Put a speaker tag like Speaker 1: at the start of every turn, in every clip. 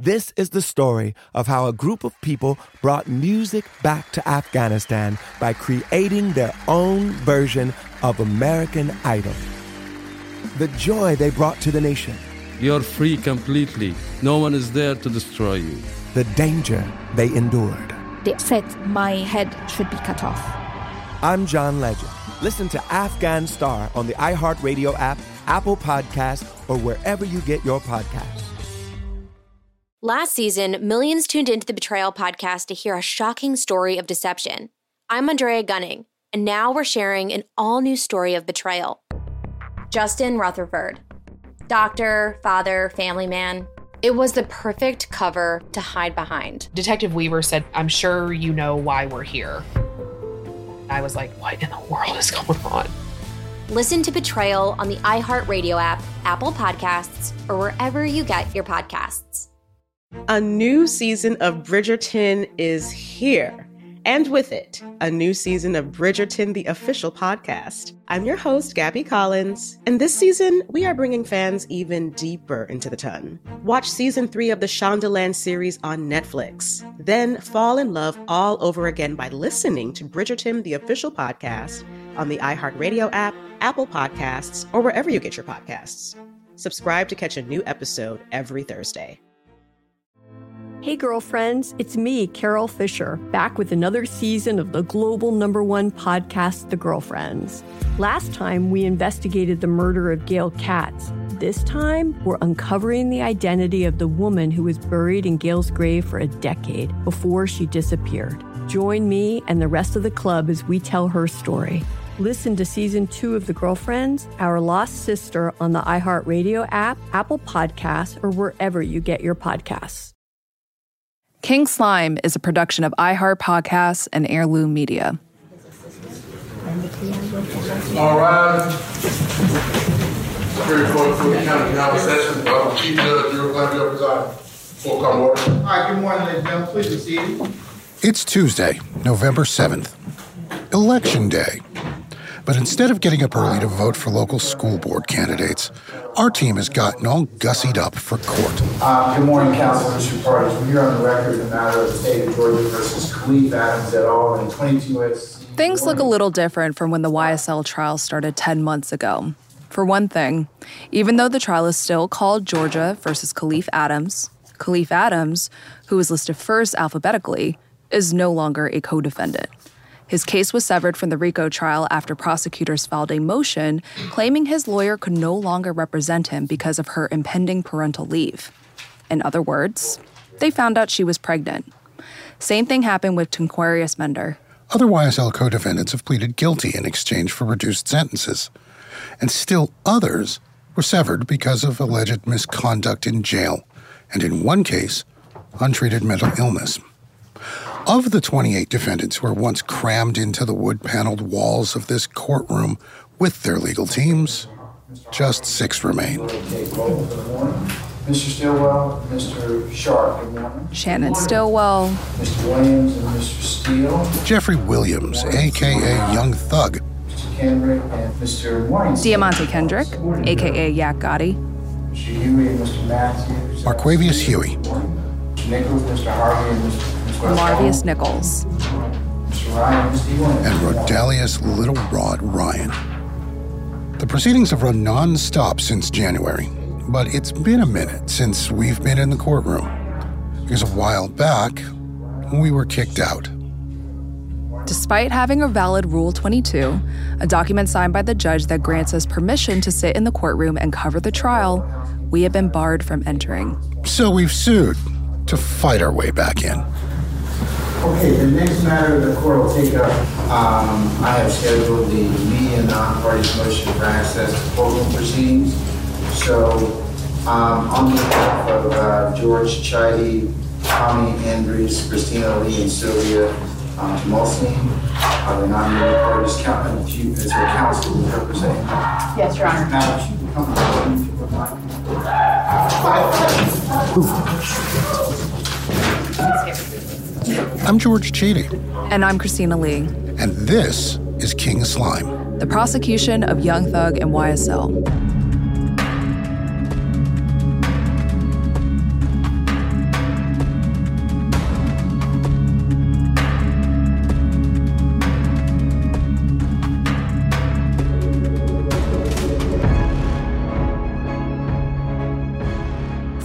Speaker 1: This is the story of how a group of people brought music back to Afghanistan by creating their own version of American Idol. The joy they brought to the nation.
Speaker 2: You're free completely. No one is there to destroy you.
Speaker 1: The danger they endured.
Speaker 3: They said my head should be cut off.
Speaker 1: I'm John Legend. Listen to Afghan Star on the iHeartRadio app, Apple Podcasts, or wherever you get your podcasts.
Speaker 4: Last season, millions tuned into the Betrayal podcast to hear a shocking story of deception. I'm Andrea Gunning, and now we're sharing an all-new story of betrayal. Justin Rutherford. Doctor, father, family man. It was the perfect cover to hide behind.
Speaker 5: Detective Weaver said, "I'm sure you know why we're here." I was like, what in the world is going on?
Speaker 4: Listen to Betrayal on the iHeartRadio app, Apple Podcasts, or wherever you get your podcasts.
Speaker 6: A new season of Bridgerton is here. And with it, a new season of Bridgerton, the official podcast. I'm your host, Gabby Collins, and this season, we are bringing fans even deeper into the ton. Watch season 3 of the Shondaland series on Netflix. Then fall in love all over again by listening to Bridgerton, the official podcast, on the iHeartRadio app, Apple Podcasts, or wherever you get your podcasts. Subscribe to catch a new episode every Thursday.
Speaker 7: Hey girlfriends, it's me, Carol Fisher, back with another season of the global #1 podcast, The Girlfriends. Last time, we investigated the murder of Gail Katz. This time, we're uncovering the identity of the woman who was buried in Gail's grave for a decade before she disappeared. Join me and the rest of the club as we tell her story. Listen to Season 2 of The Girlfriends, Our Lost Sister on the iHeartRadio app, Apple Podcasts, or wherever you get your podcasts.
Speaker 8: King Slime is a production of iHeart Podcasts and Heirloom Media.
Speaker 9: All right. Superior Court for the County Now session. Chief Judge, you're going to be presiding. Full come order.
Speaker 10: All right, good morning, ladies and gentlemen. Please be seated.
Speaker 11: It's Tuesday, November 7th. Election Day. But instead of getting up early to vote for local school board candidates, our team has gotten all gussied up for court.
Speaker 10: Good morning, Council and Mr. Parties. We're here on the record in the matter of the state of Georgia versus Khalif Adams et al. In 22 U.S.
Speaker 8: Things look a little different from when the YSL trial started 10 months ago. For one thing, even though the trial is still called Georgia versus Khalif Adams, who was listed first alphabetically, is no longer a co-defendant. His case was severed from the RICO trial after prosecutors filed a motion claiming his lawyer could no longer represent him because of her impending parental leave. In other words, they found out she was pregnant. Same thing happened with Tanquarius Mender.
Speaker 11: Other YSL co-defendants have pleaded guilty in exchange for reduced sentences. And still others were severed because of alleged misconduct in jail, and in one case, untreated mental illness. Of the 28 defendants who were once crammed into the wood-paneled walls of this courtroom with their legal teams, just 6 remain.
Speaker 10: Mr. Stillwell, Mr. Sharp, good morning.
Speaker 8: Shannon Stillwell,
Speaker 10: Mr. Williams and Mr. Steele.
Speaker 11: Jeffrey Williams, a.k.a. Young Thug.
Speaker 10: Mr. Kendrick and Mr. Morningside.
Speaker 8: Diamante Kendrick, a.k.a. Yak Gotti.
Speaker 10: Mr. Huey and Mr. Matthews.
Speaker 11: Marquavius Huey.
Speaker 10: Mr. Nichols, Mr. Harvey, and Mr.
Speaker 8: Marvius Nichols.
Speaker 10: Mr. Ryan, Mr.
Speaker 11: And Rodalius Little Rod Ryan. The proceedings have run non-stop since January, but it's been a minute since we've been in the courtroom, because a while back, we were kicked out.
Speaker 8: Despite having a valid Rule 22, a document signed by the judge that grants us permission to sit in the courtroom and cover the trial, we have been barred from entering.
Speaker 11: So we've sued to fight our way back in.
Speaker 10: Okay, the next matter the court will take up, I have scheduled the media non-parties motion for access to courtroom proceedings. So, on behalf of George Chidi, Tommy Andrews, Christina Lee, and Sylvia Mulsine, the nominated parties as their counsel will represent.
Speaker 12: Yes, Your Honor.
Speaker 10: Now, if you can come forward, if you would like.
Speaker 11: I'm George Chidi.
Speaker 8: And I'm Christina Lee.
Speaker 11: And this is King Slime,
Speaker 8: the prosecution of Young Thug and YSL.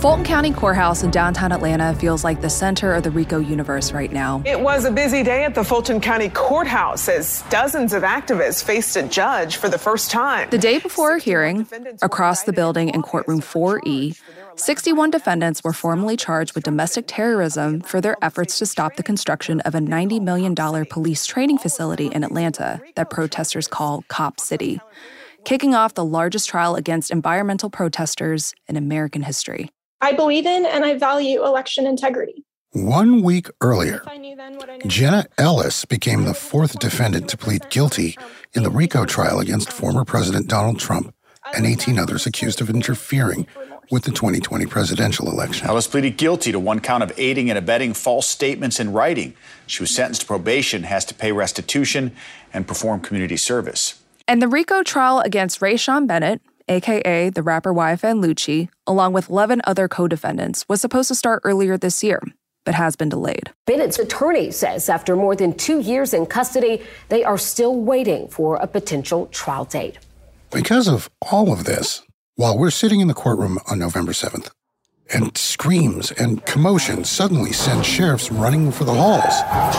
Speaker 8: Fulton County Courthouse in downtown Atlanta feels like the center of the RICO universe right now.
Speaker 12: It was a busy day at the Fulton County Courthouse as dozens of activists faced a judge for the first time.
Speaker 8: The day before a hearing, across the building in courtroom 4E, 61 defendants were formally charged with domestic terrorism for their efforts to stop the construction of a $90 million police training facility in Atlanta that protesters call Cop City, kicking off the largest trial against environmental protesters in American history.
Speaker 13: I believe in and I value election integrity.
Speaker 11: 1 week earlier, Jenna Ellis became the fourth defendant to plead guilty in the RICO trial against former President Donald Trump and 18 others accused of interfering with the 2020 presidential election.
Speaker 14: Ellis pleaded guilty to one count of aiding and abetting false statements in writing. She was sentenced to probation, has to pay restitution, and perform community service.
Speaker 8: And the RICO trial against Rayshawn Bennett, a.k.a. the rapper YFN Lucci, along with 11 other co-defendants, was supposed to start earlier this year, but has been delayed.
Speaker 15: Bennett's attorney says after more than 2 years in custody, they are still waiting for a potential trial date.
Speaker 11: Because of all of this, while we're sitting in the courtroom on November 7th, and screams and commotion suddenly send sheriffs running for the halls,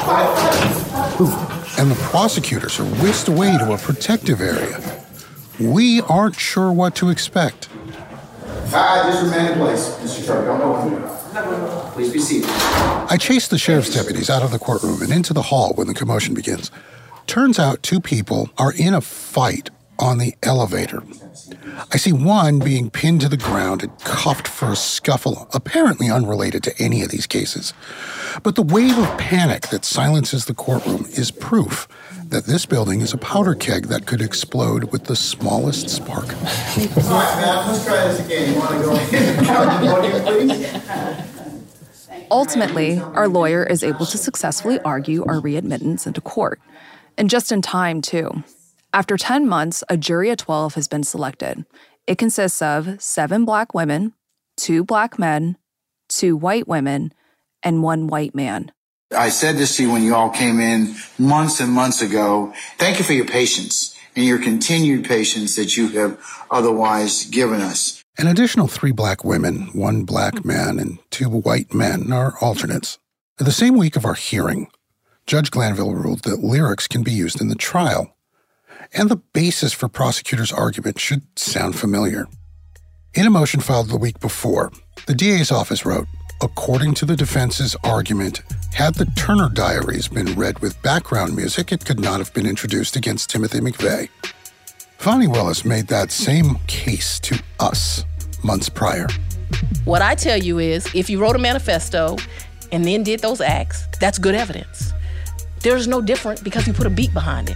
Speaker 11: and the prosecutors are whisked away to a protective area, we aren't sure what to expect.
Speaker 10: Just remain in place. Mr. Sharp, don't open. Please be seated.
Speaker 11: I chased the sheriff's deputies out of the courtroom and into the hall when the commotion begins. Turns out two people are in a fight on the elevator. I see one being pinned to the ground and cuffed for a scuffle, apparently unrelated to any of these cases. But the wave of panic that silences the courtroom is proof that this building is a powder keg that could explode with the smallest spark.
Speaker 10: All right, man, let's try this again. You want to go in and count the podium, please?
Speaker 8: Ultimately, our lawyer is able to successfully argue our readmittance into court. And just in time, too. After 10 months, a jury of 12 has been selected. It consists of 7 black women, 2 black men, 2 white women, and 1 white man.
Speaker 10: I said this to you when you all came in months and months ago. Thank you for your patience and your continued patience that you have otherwise given us.
Speaker 11: An additional 3 black women, 1 black man, and 2 white men are alternates. The same week of our hearing, Judge Glanville ruled that lyrics can be used in the trial. And the basis for prosecutors' argument should sound familiar. In a motion filed the week before, the DA's office wrote, according to the defense's argument, had the Turner Diaries been read with background music, it could not have been introduced against Timothy McVeigh. Fani Willis made that same case to us months prior.
Speaker 16: What I tell you is, if you wrote a manifesto and then did those acts, that's good evidence. There's no different because you put a beat behind it.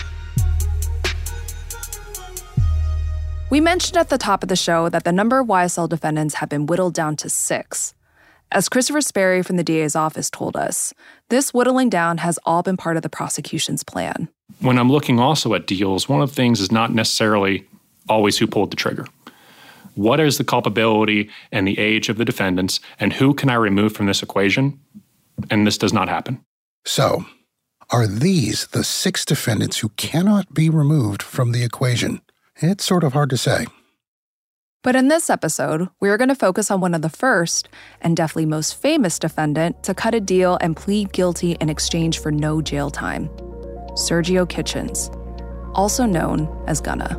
Speaker 8: We mentioned at the top of the show that the number of YSL defendants have been whittled down to 6. As Christopher Sperry from the DA's office told us, this whittling down has all been part of the prosecution's plan.
Speaker 17: When I'm looking also at deals, one of the things is not necessarily always who pulled the trigger. What is the culpability and the age of the defendants, and who can I remove from this equation? And this does not happen.
Speaker 11: So, are these the 6 defendants who cannot be removed from the equation? It's sort of hard to say.
Speaker 8: But in this episode, we're going to focus on one of the first, and definitely most famous defendant to cut a deal and plead guilty in exchange for no jail time. Sergio Kitchens, also known as Gunna.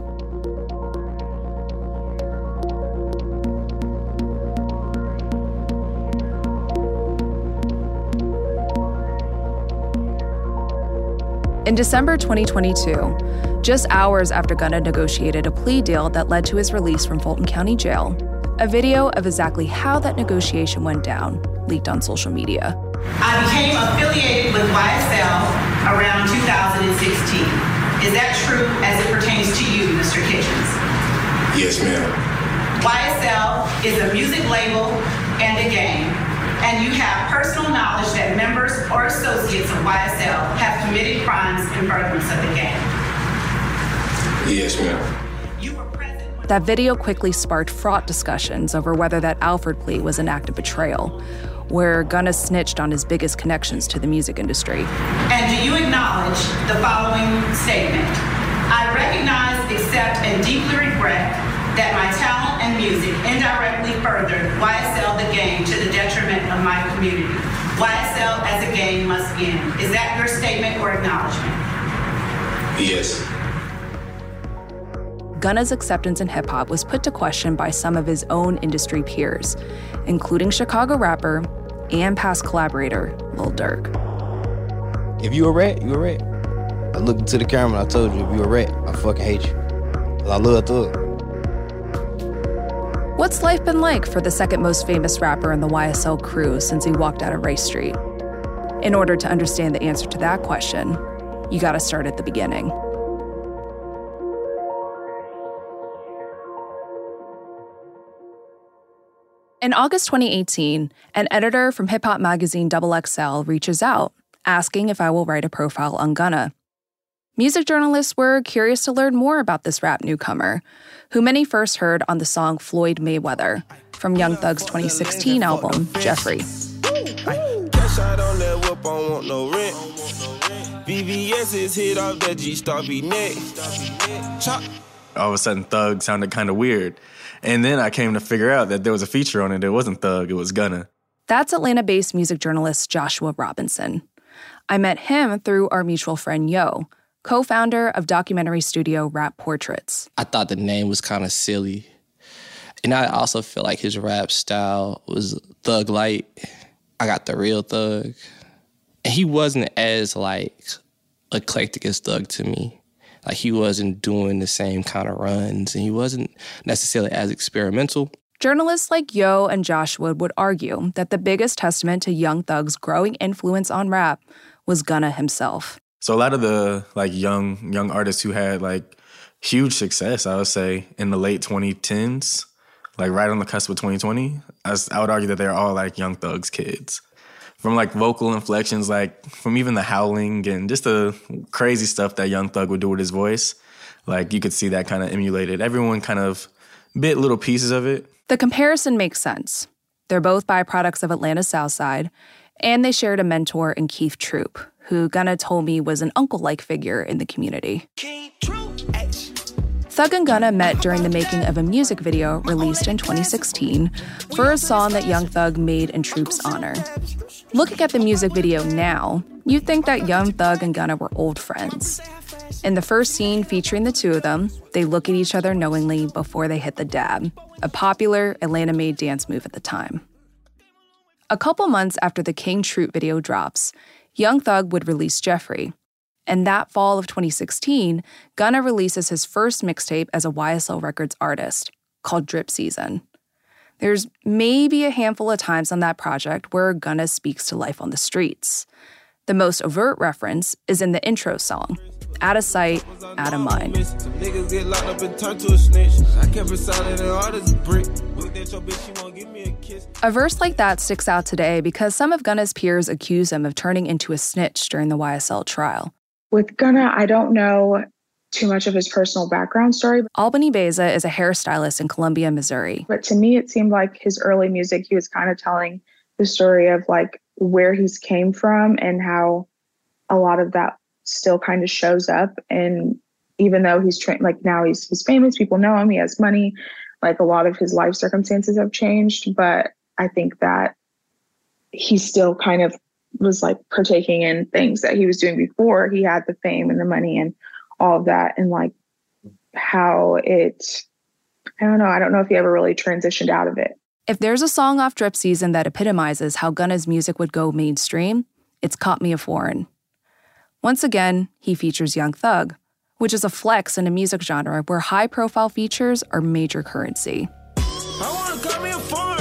Speaker 8: In December 2022, just hours after Gunna negotiated a plea deal that led to his release from Fulton County Jail, a video of exactly how that negotiation went down leaked on social media.
Speaker 18: I became affiliated with YSL around 2016. Is that true as it pertains to you, Mr. Kitchens?
Speaker 9: Yes, ma'am.
Speaker 18: YSL is a music label and a gang, and you have personal knowledge that members or associates of YSL have committed crimes in furtherance of the gang.
Speaker 9: Yes, ma'am.
Speaker 8: That video quickly sparked fraught discussions over whether that Alford plea was an act of betrayal, where Gunna snitched on his biggest connections to the music industry.
Speaker 18: And do you acknowledge the following statement? I recognize, accept, and deeply regret that my talent and music indirectly furthered YSL the game to the detriment of my community. YSL as a game must end. Is that your statement or acknowledgement?
Speaker 19: Yes.
Speaker 8: Gunna's acceptance in hip-hop was put to question by some of his own industry peers, including Chicago rapper and past collaborator Lil Durk.
Speaker 20: If you a rat, you a rat. I looked into the camera and I told you, if you a rat, I fucking hate you. 'Cause I love Thug.
Speaker 8: What's life been like for the second most famous rapper in the YSL crew since he walked out of Rice Street? In order to understand the answer to that question, you gotta start at the beginning. In August 2018, an editor from hip-hop magazine XXL reaches out, asking if I will write a profile on Gunna. Music journalists were curious to learn more about this rap newcomer, who many first heard on the song Floyd Mayweather from Young Thug's 2016 album, Jeffrey.
Speaker 21: Cash out on that whip, I don't want no rent. VVS is hit off that G-Star V-neck.
Speaker 22: All of a sudden, Thug sounded kind of weird. And then I came to figure out that there was a feature on it. It wasn't Thug, it was Gunna.
Speaker 8: That's Atlanta-based music journalist Joshua Robinson. I met him through our mutual friend Yo, co-founder of documentary studio Rap Portraits.
Speaker 23: I thought the name was kind of silly. And I also feel like his rap style was Thug Light. I got the real Thug. And he wasn't as, eclectic as Thug to me. Like, he wasn't doing the same kind of runs, and he wasn't necessarily as experimental.
Speaker 8: Journalists like Yo and Joshua would argue that the biggest testament to Young Thug's growing influence on rap was Gunna himself.
Speaker 22: So a lot of the, young artists who had, huge success, I would say, in the late 2010s, right on the cusp of 2020, I would argue that they're all, Young Thug's kids. From vocal inflections, from even the howling and just the crazy stuff that Young Thug would do with his voice, you could see that kind of emulated. Everyone kind of bit little pieces of it.
Speaker 8: The comparison makes sense. They're both byproducts of Atlanta's South Side, and they shared a mentor in Keith Troop, who Gunna told me was an uncle-like figure in the community. Thug and Gunna met during the making of a music video released in 2016 for a song that Young Thug made in Troop's honor. Looking at the music video now, you'd think that Young Thug and Gunna were old friends. In the first scene featuring the two of them, they look at each other knowingly before they hit the dab, a popular Atlanta-made dance move at the time. A couple months after the King Troop video drops, Young Thug would release Jeffrey. And that fall of 2016, Gunna releases his first mixtape as a YSL Records artist, called Drip Season. There's maybe a handful of times on that project where Gunna speaks to life on the streets. The most overt reference is in the intro song, Out of Sight, Out of Mind.
Speaker 21: Niggas get locked up and turned to a snitch. I kept it silent and hard as a brick. Looked at your bitch, she won't give me a kiss.
Speaker 8: A verse like that sticks out today because some of Gunna's peers accuse him of turning into a snitch during the YSL trial.
Speaker 24: With Gunna, I don't know too much of his personal background story.
Speaker 8: Albany Beza is a hairstylist in Columbia, Missouri.
Speaker 24: But to me, it seemed like his early music, he was kind of telling the story of where he's came from and how a lot of that still kind of shows up. And even though he's now he's famous, people know him, he has money, a lot of his life circumstances have changed. But I think that he still kind of was partaking in things that he was doing before he had the fame and the money and all of that. And how it, I don't know if he ever really transitioned out of it.
Speaker 8: If there's a song off Drip Season that epitomizes how Gunna's music would go mainstream, it's Caught Me a Foreign. Once again, he features Young Thug, which is a flex in a music genre where high-profile features are major currency.
Speaker 21: I wanna call me a foreign.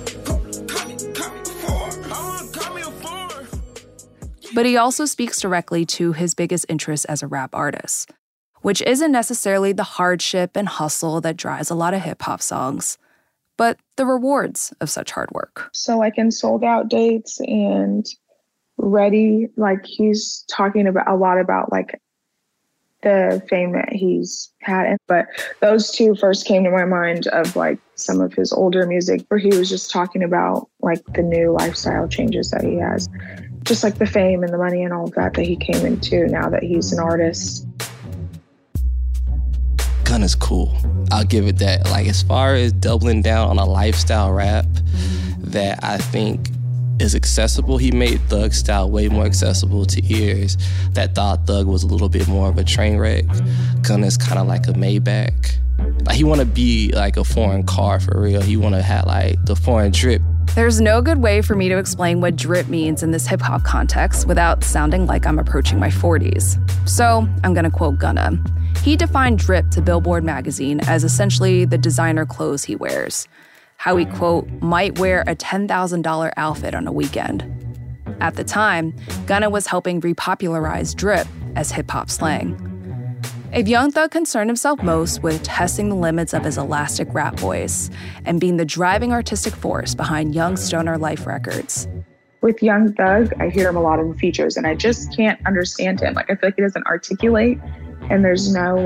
Speaker 8: But he also speaks directly to his biggest interest as a rap artist, which isn't necessarily the hardship and hustle that drives a lot of hip-hop songs, but the rewards of such hard work.
Speaker 24: So in Sold Out Dates and Ready, he's talking about a lot about the fame that he's had. But those two first came to my mind of some of his older music where he was just talking about the new lifestyle changes that he has. Just the fame and the money and all of that he came into now that he's an artist.
Speaker 23: Gunna's cool. I'll give it that. Like, as far as doubling down on a lifestyle rap that I think is accessible, he made Thug style way more accessible to ears that thought Thug was a little bit more of a train wreck. Gunna's kind of like a Maybach. Like, he want to be like a foreign car for real. He want to have like the foreign drip.
Speaker 8: There's no good way for me to explain what drip means in this hip-hop context without sounding like I'm approaching my 40s. So I'm gonna quote Gunna. He defined drip to Billboard magazine as essentially the designer clothes he wears. How he, quote, might wear a $10,000 outfit on a weekend. At the time, Gunna was helping repopularize drip as hip-hop slang. If Young Thug concerned himself most with testing the limits of his elastic rap voice and being the driving artistic force behind Young Stoner Life Records.
Speaker 24: With Young Thug, I hear him a lot in the features, and I just can't understand him. Like, I feel like he doesn't articulate, and there's no,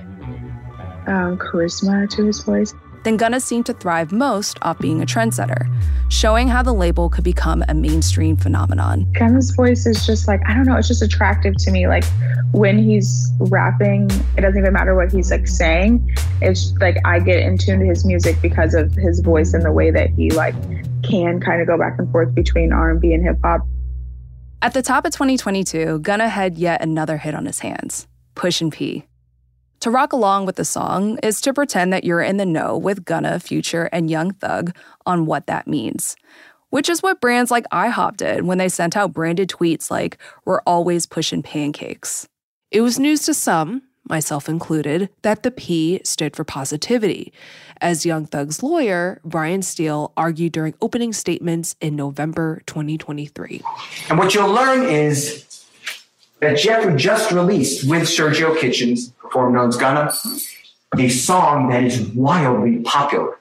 Speaker 24: charisma to his voice.
Speaker 8: Then Gunna seemed to thrive most off being a trendsetter, showing how the label could become a mainstream phenomenon.
Speaker 24: Gunna's voice is just it's just attractive to me. Like, when he's rapping, it doesn't even matter what he's saying. It's like I get in tune to his music because of his voice and the way that he can kind of go back and forth between R&B and hip hop.
Speaker 8: At the top of 2022, Gunna had yet another hit on his hands, Pushin' P. To rock along with the song is to pretend that you're in the know with Gunna, Future, and Young Thug on what that means, which is what brands like IHOP did when they sent out branded tweets like, "We're always pushing pancakes." It was news to some, myself included, that the P stood for positivity, as Young Thug's lawyer, Brian Steele, argued during opening statements in November 2023.
Speaker 1: And what you'll learn is that Jeffrey just released with Sergio Kitchens, performed known as Gunna, a song that is wildly popular.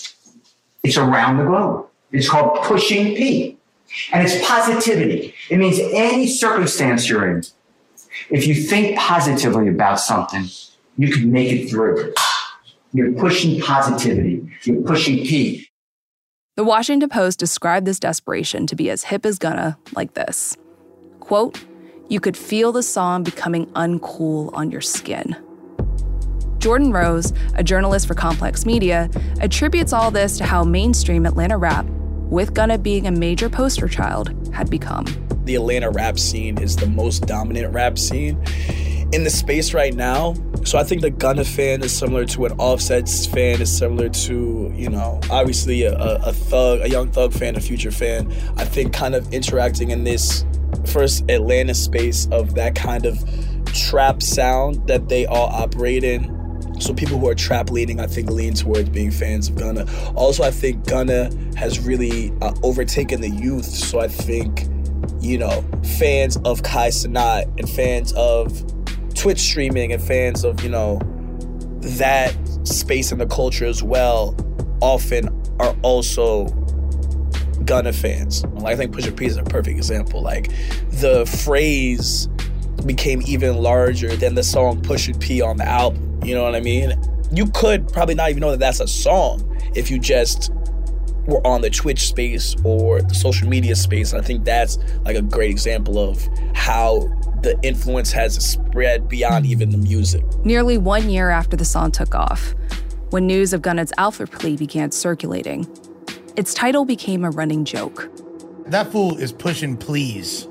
Speaker 1: It's around the globe. It's called Pushing P. And it's positivity. It means any circumstance you're in, if you think positively about something, you can make it through. You're pushing positivity. You're pushing P.
Speaker 8: The Washington Post described this desperation to be as hip as Gunna like this. Quote, "You could feel the song becoming uncool on your skin." Jordan Rose, a journalist for Complex Media, attributes all this to how mainstream Atlanta rap, with Gunna being a major poster child, had become.
Speaker 2: The Atlanta rap scene is the most dominant rap scene in the space right now. So I think the Gunna fan is similar to an Offset's fan is similar to, obviously a Young Thug fan, a Future fan. I think kind of interacting in this first Atlanta space of that kind of trap sound that they all operate in. So people who are trap leaning, I think, lean towards being fans of Gunna. Also, I think Gunna has really overtaken the youth. So I think, fans of Kai Cenat and fans of Twitch streaming and fans of, that space in the culture as well often are also Gunna fans. I think Pusha P is a perfect example. The phrase became even larger than the song Pusha P on the album. You know what I mean? You could probably not even know that that's a song if you just were on the Twitch space or the social media space. And I think that's a great example of how the influence has spread beyond even the music.
Speaker 8: Nearly 1 year after the song took off, when news of Gunna's Alpha plea began circulating, its title became a running joke.
Speaker 3: That fool is pushing please.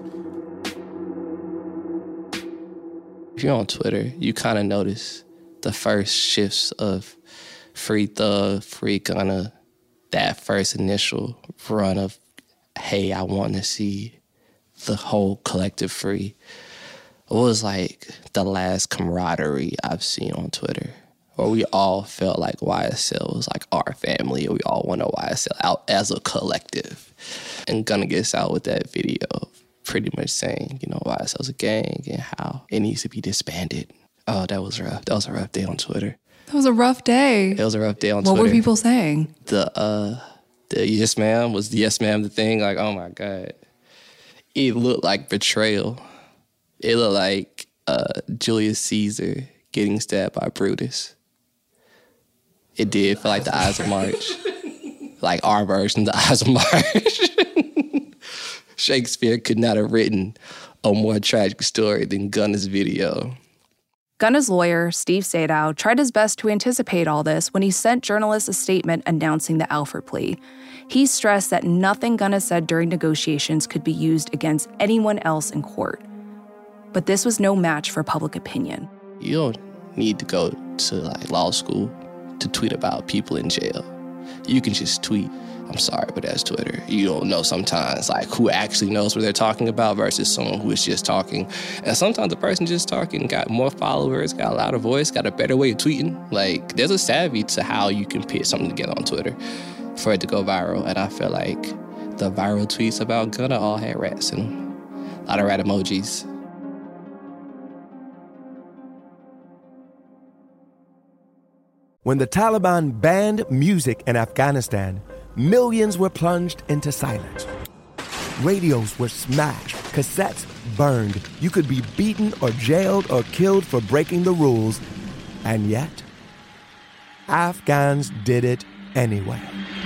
Speaker 23: If you're on Twitter, you kind of notice the first shifts of Free Thug, Free Gunna, that first initial run of, hey, I want to see the whole collective free. It was the last camaraderie I've seen on Twitter, where we all felt like YSL was our family, and we all want YSL out as a collective. And Gunna gets out with that video pretty much saying, YSL's a gang and how it needs to be disbanded. Oh, that was rough. That was a rough day on Twitter.
Speaker 8: That was a rough day.
Speaker 23: It was a rough day on Twitter.
Speaker 8: What were people saying?
Speaker 23: The yes ma'am was the yes ma'am the thing. Oh my God. It looked like betrayal. It looked like Julius Caesar getting stabbed by Brutus. It did feel like the Ides of March. Our version of the Ides of March. Shakespeare could not have written a more tragic story than Gunna's video.
Speaker 8: Gunna's lawyer, Steve Sadow, tried his best to anticipate all this when he sent journalists a statement announcing the Alford plea. He stressed that nothing Gunna said during negotiations could be used against anyone else in court. But this was no match for public opinion.
Speaker 23: You don't need to go to law school to tweet about people in jail. You can just tweet. I'm sorry, but that's Twitter. You don't know sometimes who actually knows what they're talking about versus someone who is just talking. And sometimes the person just talking got more followers, got a louder voice, got a better way of tweeting. There's a savvy to how you can put something together on Twitter for it to go viral. And I feel like the viral tweets about Gunna all had rats in them. A lot of rat emojis.
Speaker 4: When the Taliban banned music in Afghanistan, millions were plunged into silence. Radios were smashed, cassettes burned. You could be beaten or jailed or killed for breaking the rules. And yet, Afghans did it anyway.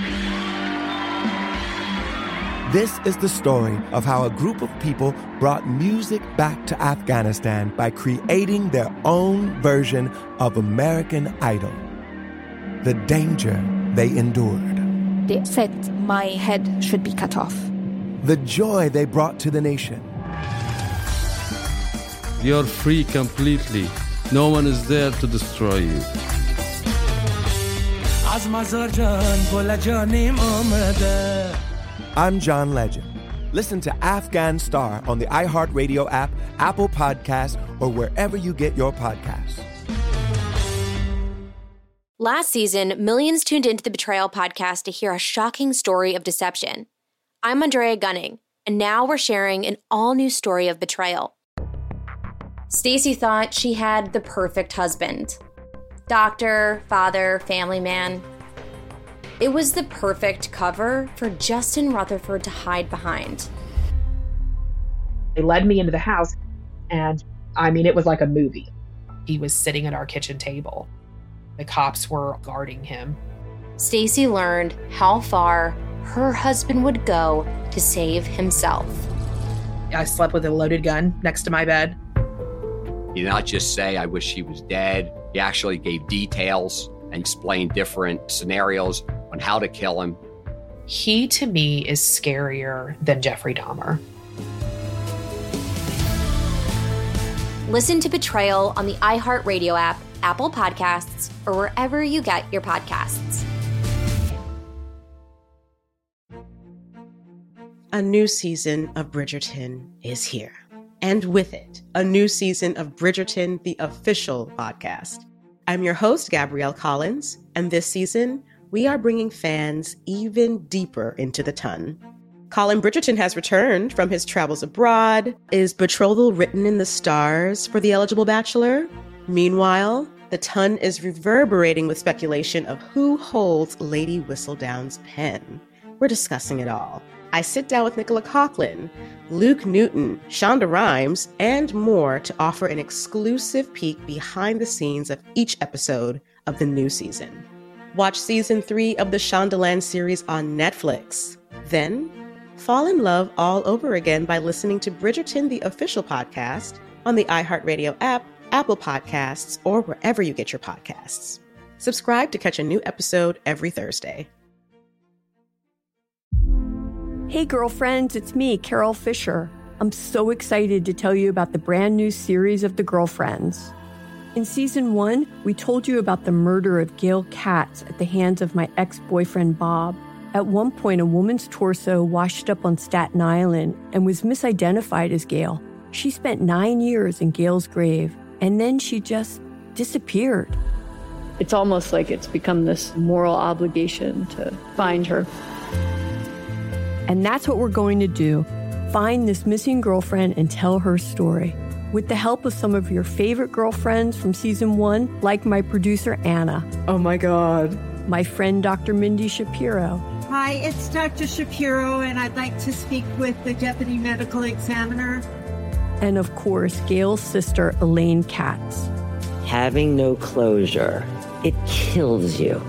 Speaker 4: This is the story of how a group of people brought music back to Afghanistan by creating their own version of American Idol. The danger they endured.
Speaker 5: They said my head should be cut off.
Speaker 4: The joy they brought to the nation.
Speaker 6: You're free completely. No one is there to destroy you.
Speaker 4: I'm John Legend. Listen to Afghan Star on the iHeartRadio app, Apple Podcasts, or wherever you get your podcasts.
Speaker 7: Last season, millions tuned into the Betrayal podcast to hear a shocking story of deception. I'm Andrea Gunning, and now we're sharing an all-new story of betrayal. Stacy thought she had the perfect husband. Doctor, father, family man. It was the perfect cover for Justin Rutherford to hide behind.
Speaker 25: They led me into the house, and it was like a movie. He was sitting at our kitchen table. The cops were guarding him.
Speaker 7: Stacy learned how far her husband would go to save himself.
Speaker 25: I slept with a loaded gun next to my bed.
Speaker 26: He did not just say, I wish he was dead. He actually gave details and explained different scenarios on how to kill him.
Speaker 25: He, to me, is scarier than Jeffrey Dahmer.
Speaker 7: Listen to Betrayal on the iHeartRadio app, Apple Podcasts, or wherever you get your podcasts.
Speaker 27: A new season of Bridgerton is here. And with it, a new season of Bridgerton, the official podcast. I'm your host, Gabrielle Collins, and this season, we are bringing fans even deeper into the ton. Colin Bridgerton has returned from his travels abroad. Is betrothal written in the stars for the eligible bachelor? Meanwhile, the ton is reverberating with speculation of who holds Lady Whistledown's pen. We're discussing it all. I sit down with Nicola Coughlan, Luke Newton, Shonda Rhimes, and more to offer an exclusive peek behind the scenes of each episode of the new season. Watch season 3 of the Shondaland series on Netflix. Then, fall in love all over again by listening to Bridgerton, the official podcast, on the iHeartRadio app, Apple Podcasts, or wherever you get your podcasts. Subscribe to catch a new episode every Thursday.
Speaker 28: Hey girlfriends, it's me, Carol Fisher. I'm so excited to tell you about the brand new series of The Girlfriends. In season 1, we told you about the murder of Gail Katz at the hands of my ex-boyfriend Bob. At one point, a woman's torso washed up on Staten Island and was misidentified as Gail. She spent 9 years in Gail's grave, and then she just disappeared.
Speaker 29: It's almost like it's become this moral obligation to find her.
Speaker 28: And that's what we're going to do. Find this missing girlfriend and tell her story. With the help of some of your favorite girlfriends from season 1, like my producer, Anna.
Speaker 29: Oh my God.
Speaker 28: My friend, Dr. Mindy Shapiro.
Speaker 30: Hi, it's Dr. Shapiro, and I'd like to speak with the deputy medical examiner.
Speaker 28: And of course, Gail's sister, Elaine Katz.
Speaker 31: Having no closure, it kills you.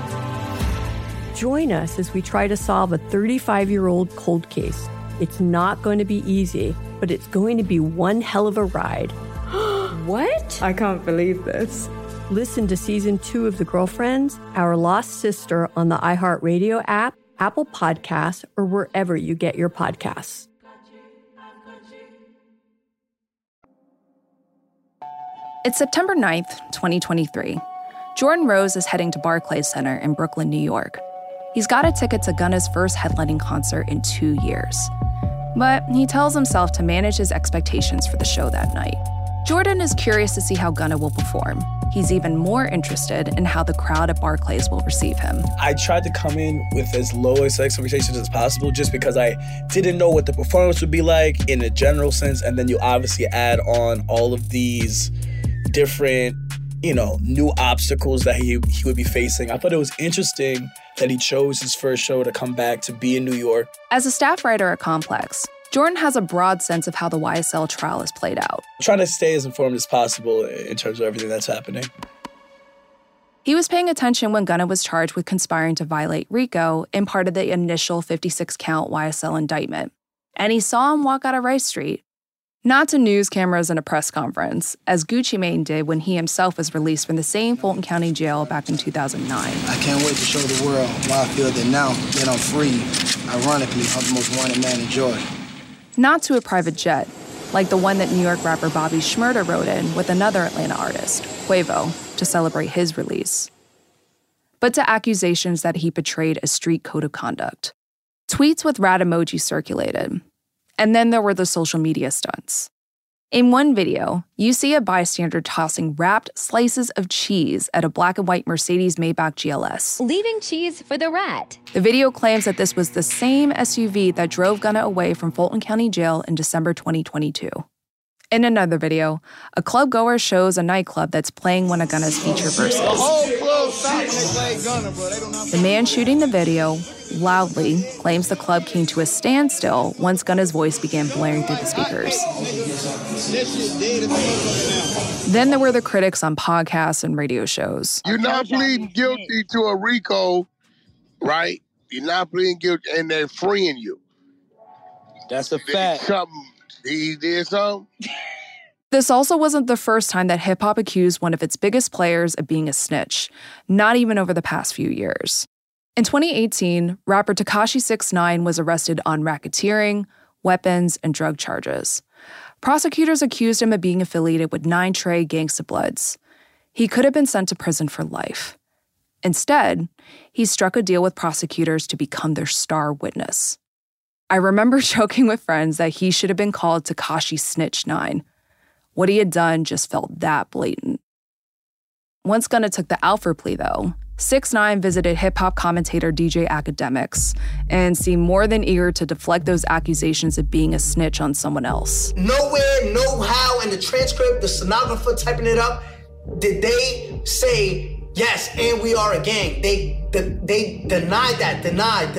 Speaker 28: Join us as we try to solve a 35-year-old cold case. It's not going to be easy, but it's going to be one hell of a ride. What? I can't believe this. Listen to season 2 of The Girlfriends, Our Lost Sister on the iHeartRadio app, Apple Podcasts, or wherever you get your podcasts.
Speaker 8: It's September 9th, 2023. Jordan Rose is heading to Barclays Center in Brooklyn, New York. He's got a ticket to Gunna's first headlining concert in 2 years. But he tells himself to manage his expectations for the show that night. Jordan is curious to see how Gunna will perform. He's even more interested in how the crowd at Barclays will receive him.
Speaker 2: I tried to come in with as low expectations as possible just because I didn't know what the performance would be like in a general sense, and then you obviously add on all of these different, new obstacles that he would be facing. I thought it was interesting that he chose his first show to come back to be in New York.
Speaker 8: As a staff writer at Complex, Jordan has a broad sense of how the YSL trial is played out.
Speaker 2: I'm trying to stay as informed as possible in terms of everything that's happening.
Speaker 8: He was paying attention when Gunna was charged with conspiring to violate RICO in part of the initial 56-count YSL indictment. And he saw him walk out of Rice Street. Not to news cameras and a press conference, as Gucci Mane did when he himself was released from the same Fulton County jail back in 2009.
Speaker 9: I can't wait to show the world why I feel that now that I'm free, ironically, I'm the most wanted man in Georgia.
Speaker 8: Not to a private jet, like the one that New York rapper Bobby Shmurda rode in with another Atlanta artist, Quavo, to celebrate his release. But to accusations that he betrayed a street code of conduct. Tweets with rat emojis circulated. And then there were the social media stunts. In one video, you see a bystander tossing wrapped slices of cheese at a black and white Mercedes-Maybach GLS.
Speaker 10: Leaving cheese for the rat.
Speaker 8: The video claims that this was the same SUV that drove Gunna away from Fulton County Jail in December 2022. In another video, a club goer shows a nightclub that's playing one of Gunna's feature verses. The man shooting the video loudly claims the club came to a standstill once Gunna's voice began blaring through the speakers. Then there were the critics on podcasts and radio shows.
Speaker 11: You're not pleading guilty to a RICO, right? You're not pleading guilty, and they're freeing you.
Speaker 9: That's a fact.
Speaker 11: He did something?
Speaker 8: This also wasn't the first time that hip-hop accused one of its biggest players of being a snitch, not even over the past few years. In 2018, rapper Tekashi 6ix9ine was arrested on racketeering, weapons, and drug charges. Prosecutors accused him of being affiliated with 9 Trey Gangsta Bloods. He could have been sent to prison for life. Instead, he struck a deal with prosecutors to become their star witness. I remember joking with friends that he should have been called Tekashi Snitch 9. What he had done just felt that blatant. Once Gunna took the Alford plea, though, 6ix9ine visited hip-hop commentator DJ Academics and seemed more than eager to deflect those accusations of being a snitch on someone else.
Speaker 12: Nowhere, no how in the transcript, the stenographer typing it up, did they say, yes, and we are a gang. They denied that, denied.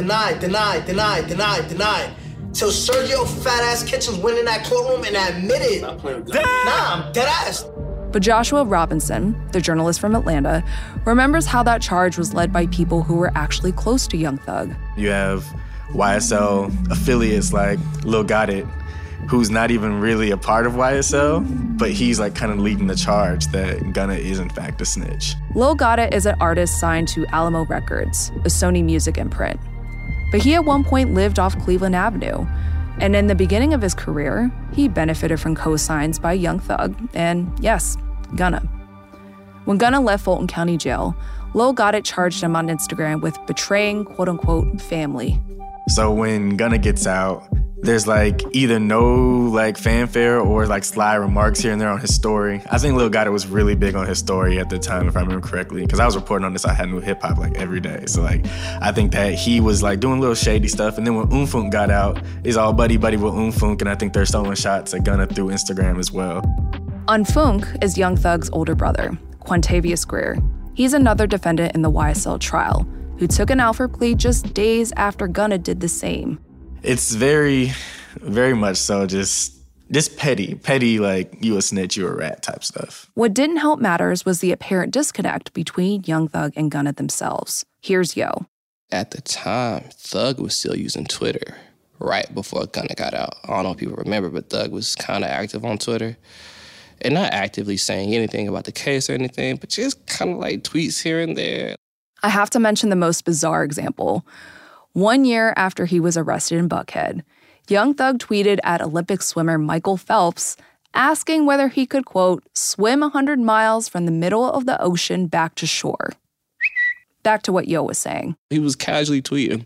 Speaker 12: Till Sergio fat-ass Kitchens went in that courtroom and admitted, I'm dead ass.
Speaker 8: But Joshua Robinson, the journalist from Atlanta, remembers how that charge was led by people who were actually close to Young Thug.
Speaker 22: You have YSL affiliates like Lil Got It, who's not even really a part of YSL, but he's like kind of leading the charge that Gunna is in fact a snitch.
Speaker 8: Lil Got It is an artist signed to Alamo Records, a Sony music imprint. But he at one point lived off Cleveland Avenue. And in the beginning of his career, he benefited from co-signs by Young Thug and, yes, Gunna. When Gunna left Fulton County Jail, Lil Got It charged him on Instagram with betraying, quote-unquote, family.
Speaker 22: So when Gunna gets out, there's like either no fanfare or sly remarks here and there on his story. I think Lil Got It was really big on his story at the time, if I remember correctly, because I was reporting on this. I had new hip hop every day. So I think that he was doing little shady stuff. And then when Unfunk got out, he's all buddy with Unfunk, and I think they're throwing shots at Gunna through Instagram as well.
Speaker 8: Unfunk is Young Thug's older brother, Quantavious Greer. He's another defendant in the YSL trial, who took an Alford plea just days after Gunna did the same.
Speaker 22: It's very, very much so just petty, you a snitch, you a rat type stuff.
Speaker 8: What didn't help matters was the apparent disconnect between Young Thug and Gunna themselves. Here's Yo.
Speaker 23: At the time, Thug was still using Twitter right before Gunna got out. I don't know if people remember, but Thug was kind of active on Twitter. and not actively saying anything about the case or anything, but just kind of like tweets here and there.
Speaker 8: I have to mention the most bizarre example. 1 year after he was arrested in Buckhead, Young Thug tweeted at Olympic swimmer Michael Phelps asking whether he could, quote, swim 100 miles from the middle of the ocean back to shore. Back to what Yo was saying.
Speaker 23: He was casually tweeting.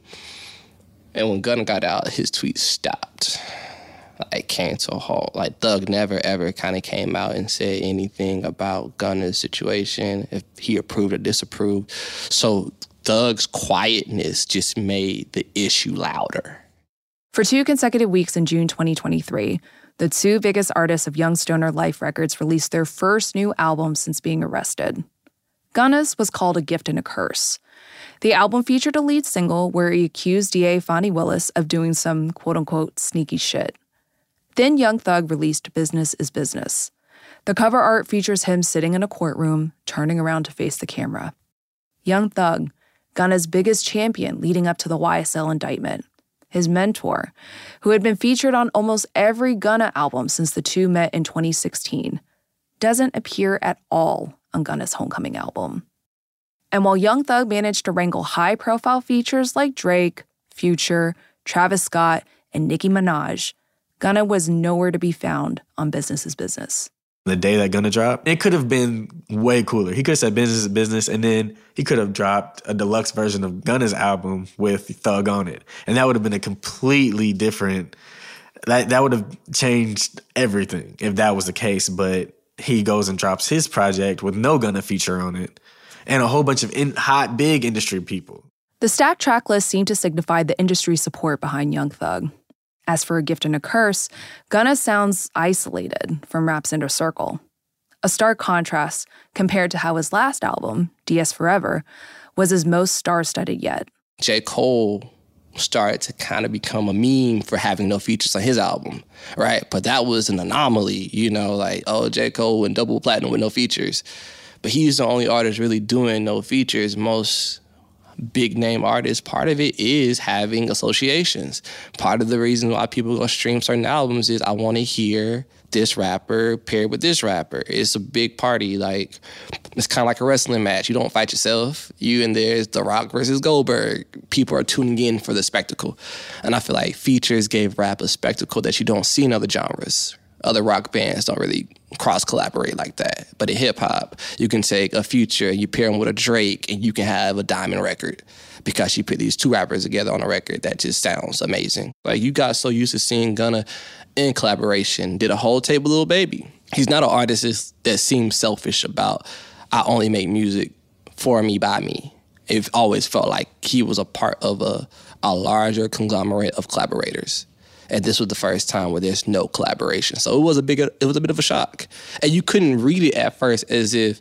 Speaker 23: And when Gunna got out, his tweet stopped. Like, came to a halt. Like, Thug never, ever kind of came out and said anything about Gunna's situation, if he approved or disapproved. So Thug's quietness just made the issue louder.
Speaker 8: For 2 consecutive weeks in June 2023, the 2 biggest artists of Young Stoner Life Records released their first new album since being arrested. Gunna's was called A Gift and a Curse. The album featured a lead single where he accused DA Fonnie Willis of doing some quote-unquote sneaky shit. Then Young Thug released Business is Business. The cover art features him sitting in a courtroom, turning around to face the camera. Young Thug, Gunna's biggest champion leading up to the YSL indictment. His mentor, who had been featured on almost every Gunna album since the 2 met in 2016, doesn't appear at all on Gunna's Homecoming album. And while Young Thug managed to wrangle high-profile features like Drake, Future, Travis Scott, and Nicki Minaj, Gunna was nowhere to be found on Business is Business.
Speaker 22: The day that Gunna dropped, it could have been way cooler. He could have said Business is Business, and then he could have dropped a deluxe version of Gunna's album with Thug on it. And that would have been a completely different... That would have changed everything if that was the case. But he goes and drops his project with no Gunna feature on it and a whole bunch of hot, big industry people.
Speaker 8: The stacked track list seemed to signify the industry's support behind Young Thug. As for A Gift and a Curse, Gunna sounds isolated from rap's inner circle. A stark contrast compared to how his last album, DS Forever, was his most star-studded yet.
Speaker 23: J. Cole started to kind of become a meme for having no features on his album, right? But that was an anomaly, you know, like, oh, J. Cole went double platinum with no features. But he's the only artist really doing no features. Most big name artists, part of it is having associations. Part of the reason why people go stream certain albums is I want to hear this rapper paired with this rapper. It's a big party. Like, it's kind of like a wrestling match. You don't fight yourself. You and there's The Rock versus Goldberg. People are tuning in for the spectacle. And I feel like features gave rap a spectacle that you don't see in other genres. Other rock bands don't really cross-collaborate like that. But in hip-hop, you can take a Future, you pair them with a Drake, and you can have a diamond record because you put these 2 rappers together on a record that just sounds amazing. Like, you got so used to seeing Gunna in collaboration, did a whole Table Lil Baby. He's not an artist that seems selfish about, I only make music for me, by me. It always felt like he was a part of a larger conglomerate of collaborators. And this was the first time where there's no collaboration. So it was a bit of a shock. And you couldn't read it at first as if,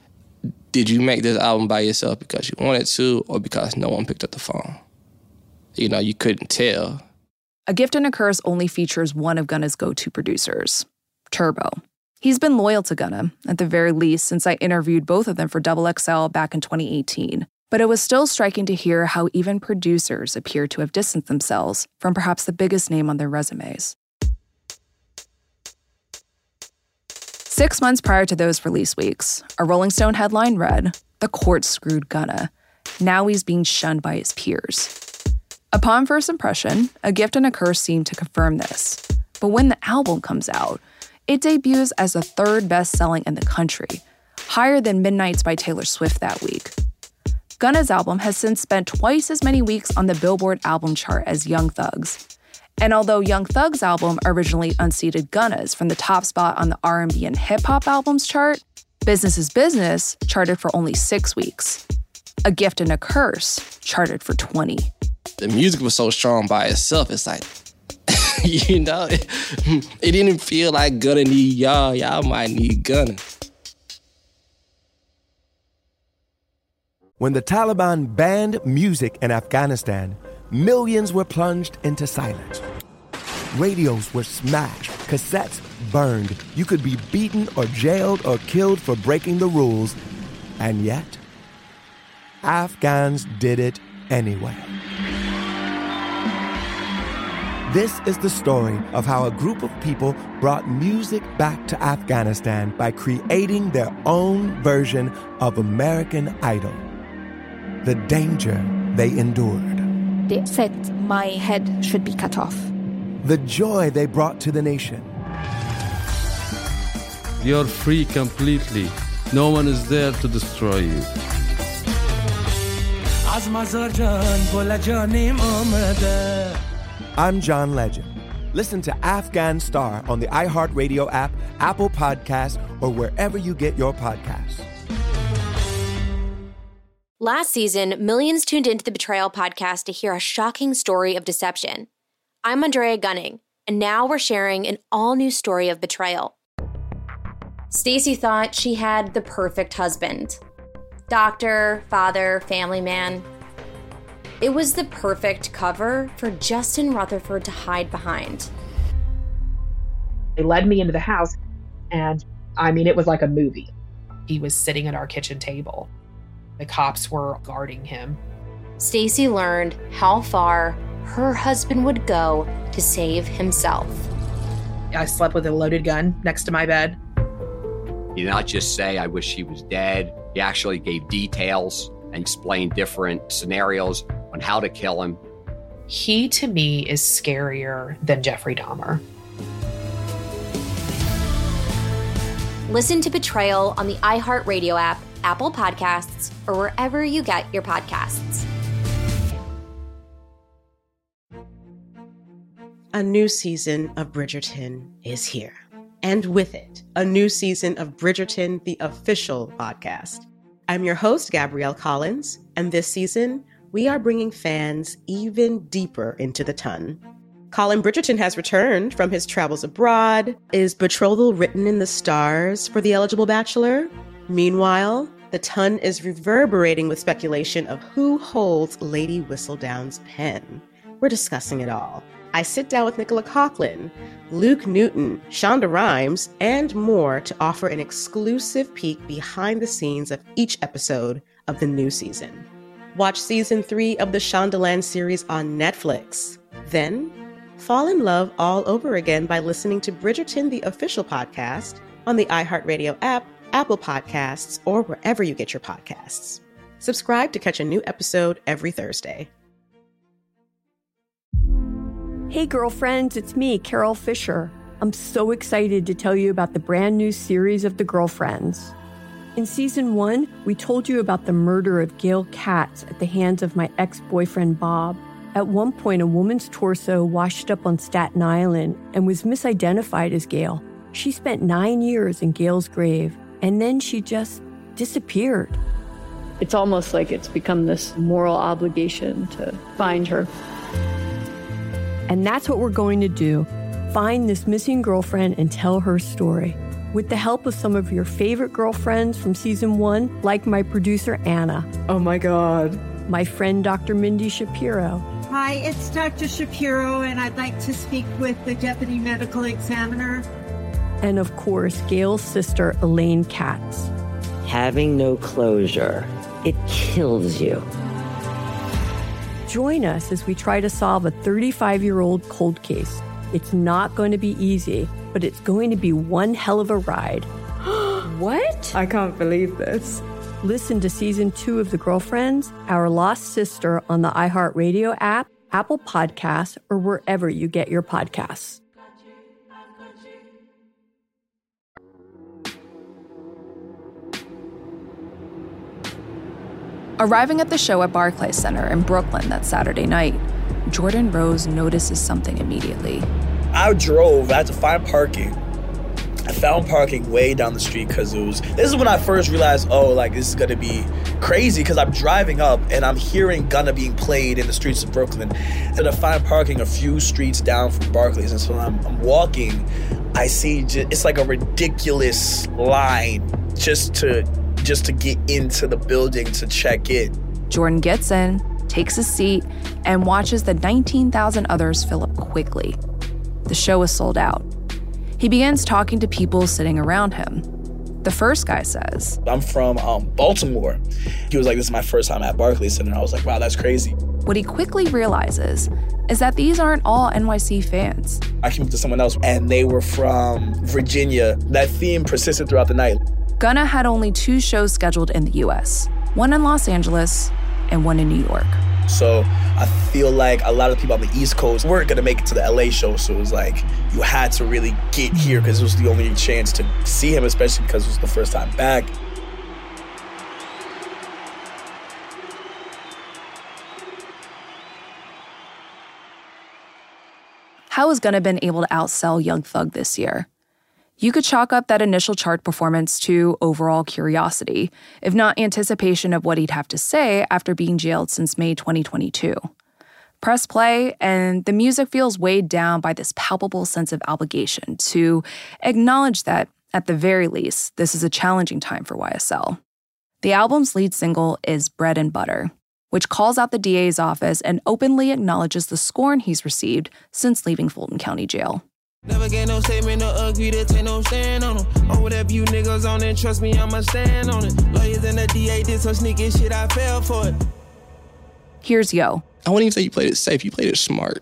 Speaker 23: did you make this album by yourself because you wanted to or because no one picked up the phone? You know, you couldn't tell.
Speaker 8: A Gift and a Curse only features one of Gunna's go-to producers, Turbo. He's been loyal to Gunna, at the very least, since I interviewed both of them for XXL back in 2018. But it was still striking to hear how even producers appear to have distanced themselves from perhaps the biggest name on their resumes. 6 months prior to those release weeks, a Rolling Stone headline read, "The court screwed Gunna. Now he's being shunned by his peers." Upon first impression, A Gift and a Curse seemed to confirm this. But when the album comes out, it debuts as the 3rd best-selling in the country, higher than Midnights by Taylor Swift that week. Gunna's album has since spent twice as many weeks on the Billboard album chart as Young Thug's. And although Young Thug's album originally unseated Gunna's from the top spot on the R&B and hip-hop albums chart, Business is Business charted for only 6 weeks. A Gift and a Curse charted for 20.
Speaker 23: The music was so strong by itself, it's like, you know, it didn't feel like Gunna need y'all. Y'all might need Gunna.
Speaker 4: When the Taliban banned music in Afghanistan, millions were plunged into silence. Radios were smashed, cassettes burned. You could be beaten or jailed or killed for breaking the rules. And yet, Afghans did it anyway. This is the story of how a group of people brought music back to Afghanistan by creating their own version of American Idol. The danger they endured.
Speaker 5: They said my head should be cut off.
Speaker 4: The joy they brought to the nation.
Speaker 6: You're free completely. No one is there to destroy you.
Speaker 4: I'm John Legend. Listen to Afghan Star on the iHeartRadio app, Apple Podcasts, or wherever you get your podcasts.
Speaker 7: Last season, millions tuned into the Betrayal podcast to hear a shocking story of deception. I'm Andrea Gunning, and now we're sharing an all-new story of betrayal. Stacey thought she had the perfect husband. Doctor, father, family man. It was the perfect cover for Justin Rutherford to hide behind.
Speaker 25: They led me into the house, and it was like a movie. He was sitting at our kitchen table. The cops were guarding him.
Speaker 7: Stacey learned how far her husband would go to save himself.
Speaker 25: I slept with a loaded gun next to my bed.
Speaker 26: He did not just say, I wish he was dead. He actually gave details and explained different scenarios on how to kill him.
Speaker 25: He, to me, is scarier than Jeffrey Dahmer.
Speaker 7: Listen to Betrayal on the iHeartRadio app, Apple Podcasts, or wherever you get your podcasts.
Speaker 27: A new season of Bridgerton is here. And with it, a new season of Bridgerton, the official podcast. I'm your host, Gabrielle Collins, and this season, we are bringing fans even deeper into the ton. Colin Bridgerton has returned from his travels abroad. Is betrothal written in the stars for the eligible bachelor? Meanwhile, the ton is reverberating with speculation of who holds Lady Whistledown's pen. We're discussing it all. I sit down with Nicola Coughlan, Luke Newton, Shonda Rhimes, and more to offer an exclusive peek behind the scenes of each episode of the new season. Watch season 3 of the Shondaland series on Netflix. Then, fall in love all over again by listening to Bridgerton, the official podcast, on the iHeartRadio app, Apple Podcasts, or wherever you get your podcasts. Subscribe to catch a new episode every Thursday.
Speaker 28: Hey girlfriends, it's me, Carol Fisher. I'm so excited to tell you about the brand new series of The Girlfriends. In season 1, we told you about the murder of Gail Katz at the hands of my ex-boyfriend Bob. At one point, a woman's torso washed up on Staten Island and was misidentified as Gail. She spent 9 years in Gail's grave, and then she just disappeared.
Speaker 29: It's almost like it's become this moral obligation to find her.
Speaker 28: And that's what we're going to do. Find this missing girlfriend and tell her story. With the help of some of your favorite girlfriends from season 1, like my producer, Anna.
Speaker 8: Oh my God.
Speaker 28: My friend, Dr. Mindy Shapiro.
Speaker 30: Hi, it's Dr. Shapiro, and I'd like to speak with the Deputy Medical Examiner.
Speaker 28: And of course, Gail's sister, Elaine Katz.
Speaker 31: Having no closure, it kills you.
Speaker 28: Join us as we try to solve a 35-year-old cold case. It's not going to be easy, but it's going to be one hell of a ride.
Speaker 8: What? I can't believe this.
Speaker 28: Listen to season 2 of The Girlfriends, Our Lost Sister on the iHeartRadio app, Apple Podcasts, or wherever you get your podcasts.
Speaker 8: Arriving at the show at Barclays Center in Brooklyn that Saturday night, Jordan Rose notices something immediately.
Speaker 2: I had to find parking. I found parking way down the street because this is when I first realized, this is going to be crazy because I'm driving up and I'm hearing Gunna being played in the streets of Brooklyn. And I find parking a few streets down from Barclays. And so I'm walking, I see it's like a ridiculous line just to get into the building to check in.
Speaker 8: Jordan gets in, takes a seat, and watches the 19,000 others fill up quickly. The show is sold out. He begins talking to people sitting around him. The first guy says,
Speaker 2: I'm from Baltimore. He was like, this is my first time at Barclays Center. I was like, wow, that's crazy.
Speaker 8: What he quickly realizes is that these aren't all NYC fans.
Speaker 2: I came up to someone else, and they were from Virginia. That theme persisted throughout the night.
Speaker 8: Gunna had only 2 shows scheduled in the US, one in Los Angeles and one in New York.
Speaker 2: So I feel like a lot of people on the East Coast weren't gonna make it to the LA show, so it was like you had to really get here because it was the only chance to see him, especially because it was the first time back.
Speaker 8: How has Gunna been able to outsell Young Thug this year? You could chalk up that initial chart performance to overall curiosity, if not anticipation of what he'd have to say after being jailed since May 2022. Press play, and the music feels weighed down by this palpable sense of obligation to acknowledge that, at the very least, this is a challenging time for YSL. The album's lead single is Bread and Butter, which calls out the DA's office and openly acknowledges the scorn he's received since leaving Fulton County Jail.
Speaker 1: Never get no statement or agree to take no stand on them. Or whatever you niggas on it, trust me, I'ma stand on it. Lawyers and the DA did some sneaky shit, I fell for it.
Speaker 8: Here's Yo.
Speaker 23: I wouldn't even say you played it safe, you played it smart.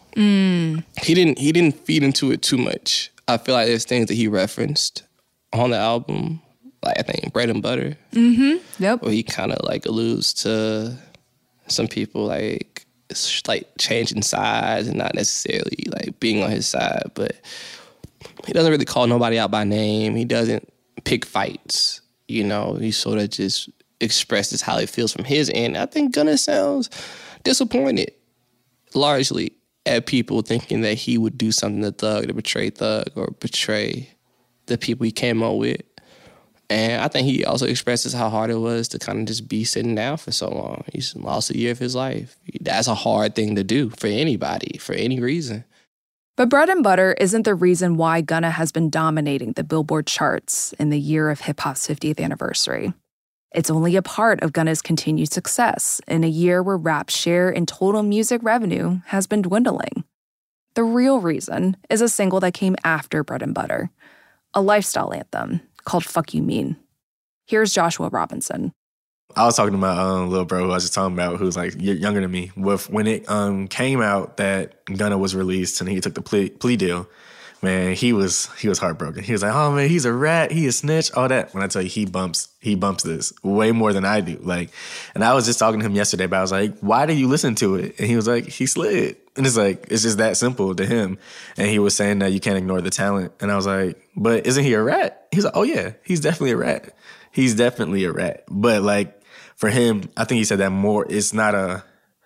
Speaker 23: He didn't feed into it too much. I feel like there's things that he referenced on the album, like I think Bread and Butter.
Speaker 8: Yep.
Speaker 23: Where he kind of like alludes to some people like changing sides and not necessarily like being on his side, but he doesn't really call nobody out by name. He doesn't pick fights. You know, he sort of just expresses how he feels from his end. I think Gunna sounds disappointed largely at people thinking that he would do something to Thug, to betray Thug or betray the people he came up with. And I think he also expresses how hard it was to kind of just be sitting down for so long. He's lost a year of his life. That's a hard thing to do for anybody, for any reason.
Speaker 8: But Bread and Butter isn't the reason why Gunna has been dominating the Billboard charts in the year of hip-hop's 50th anniversary. It's only a part of Gunna's continued success in a year where rap's share in total music revenue has been dwindling. The real reason is a single that came after Bread and Butter, a lifestyle anthem called Fuck You Mean. Here's Joshua Robinson.
Speaker 22: I was talking to my little bro who I was just talking about, who's like younger than me. When it came out that Gunna was released and he took the plea deal, man, he was heartbroken. He was like, "Oh man, he's a rat, he a snitch, all that." When I tell you, he bumps this way more than I do. Like, and I was just talking to him yesterday, but I was like, "Why do you listen to it?" And he was like, "He slid." And it's like, it's just that simple to him. And he was saying that you can't ignore the talent. And I was like, "But isn't he a rat?" He's like, "Oh yeah, he's definitely a rat. He's definitely a rat." But like for him, I think he said that more. It's not a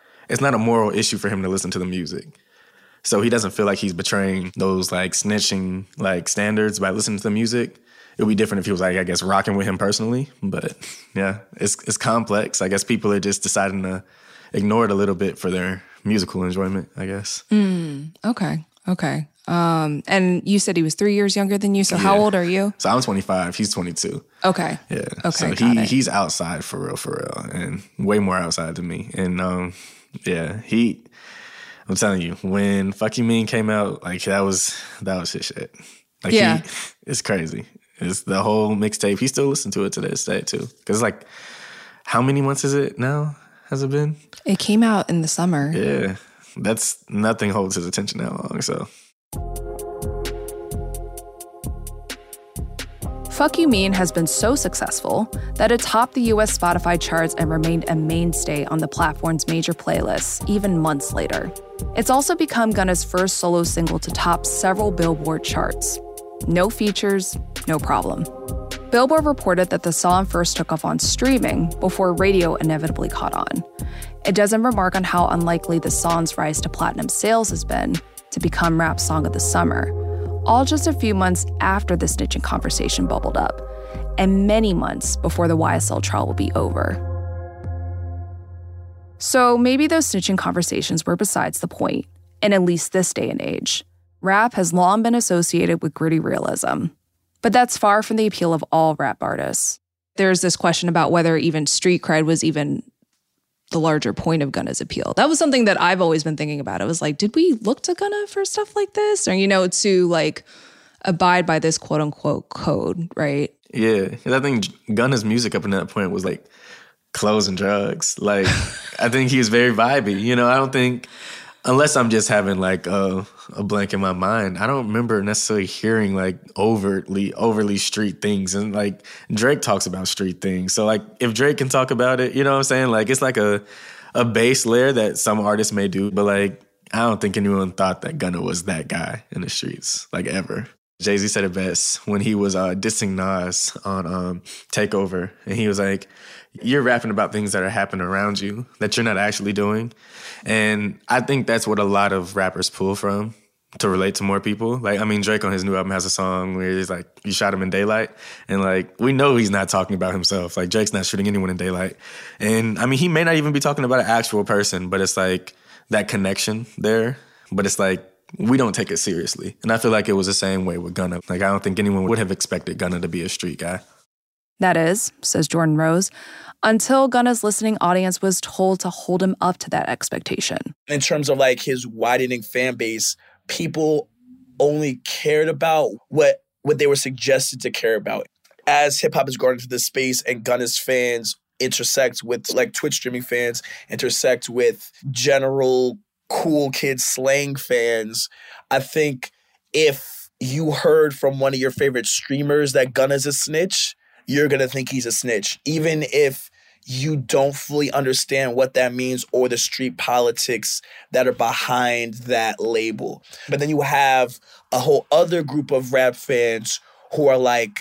Speaker 22: moral issue for him to listen to the music. So he doesn't feel like he's betraying those like snitching like standards by listening to the music. It would be different if he was like, I guess, rocking with him personally. But yeah, it's complex. I guess people are just deciding to ignore it a little bit for their musical enjoyment, I guess.
Speaker 8: Okay. And you said he was 3 years younger than you. So how old are you?
Speaker 22: So I'm 25. He's 22.
Speaker 8: Okay.
Speaker 22: Yeah.
Speaker 8: Okay.
Speaker 22: So he's outside for real, and way more outside than me. And I'm telling you, when Fuck You Mean came out, like that was his shit. Like it's crazy. It's the whole mixtape. He still listens to it to this day too. Cause it's like, how many months is it now? Has it been?
Speaker 8: It came out in the summer.
Speaker 22: Yeah. That's nothing holds his attention that long, so.
Speaker 8: Fuck You Mean has been so successful that it topped the US Spotify charts and remained a mainstay on the platform's major playlists, even months later. It's also become Gunna's first solo single to top several Billboard charts. No features, no problem. Billboard reported that the song first took off on streaming before radio inevitably caught on. It doesn't remark on how unlikely the song's rise to platinum sales has been to become Rap Song of the Summer, all just a few months after the snitching conversation bubbled up, and many months before the YSL trial will be over. So maybe those snitching conversations were besides the point, in at least this day and age. Rap has long been associated with gritty realism, but that's far from the appeal of all rap artists. There's this question about whether even street cred was even the larger point of Gunna's appeal. That was something that I've always been thinking about. It was like, did we look to Gunna for stuff like this? Or, to like abide by this quote unquote code, right?
Speaker 22: Yeah. And I think Gunna's music up until that point was like clothes and drugs. Like, I think he was very vibey. I don't think Unless I'm just having like a blank in my mind, I don't remember necessarily hearing like overly street things. And like Drake talks about street things. So like if Drake can talk about it, you know what I'm saying? Like it's like a base layer that some artists may do. But like I don't think anyone thought that Gunna was that guy in the streets, like ever. Jay-Z said it best when he was dissing Nas on Takeover. And he was like, you're rapping about things that are happening around you that you're not actually doing. And I think that's what a lot of rappers pull from to relate to more people. Like, I mean, Drake on his new album has a song where he's like, you shot him in daylight. And like, we know he's not talking about himself. Like, Drake's not shooting anyone in daylight. And I mean, he may not even be talking about an actual person, but it's like that connection there. But it's like, we don't take it seriously. And I feel like it was the same way with Gunna. Like, I don't think anyone would have expected Gunna to be a street guy.
Speaker 8: That is, says Jordan Rose, until Gunna's listening audience was told to hold him up to that expectation.
Speaker 2: In terms of like his widening fan base, people only cared about what they were suggested to care about. As hip hop has gone into this space and Gunna's fans intersect with like Twitch streaming fans, intersect with general cool kid slang fans, I think if you heard from one of your favorite streamers that Gunna's a snitch, you're going to think he's a snitch, even if you don't fully understand what that means or the street politics that are behind that label. But then you have a whole other group of rap fans who are like,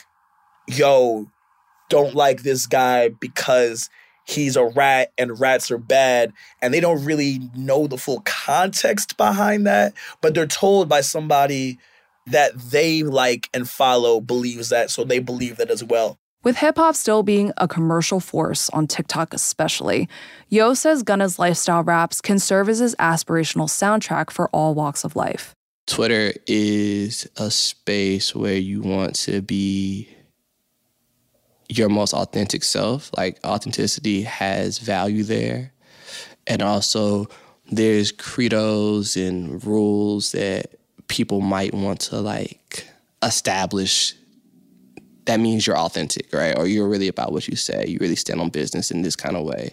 Speaker 2: yo, don't like this guy because he's a rat and rats are bad. And they don't really know the full context behind that, but they're told by somebody that they like and follow believes that, so they believe that as well.
Speaker 8: With hip-hop still being a commercial force on TikTok especially, Yo says Gunna's lifestyle raps can serve as his aspirational soundtrack for all walks of life.
Speaker 23: Twitter is a space where you want to be your most authentic self. Like, authenticity has value there. And also, there's credos and rules that people might want to, like, establish. That means you're authentic, right? Or you're really about what you say. You really stand on business in this kind of way.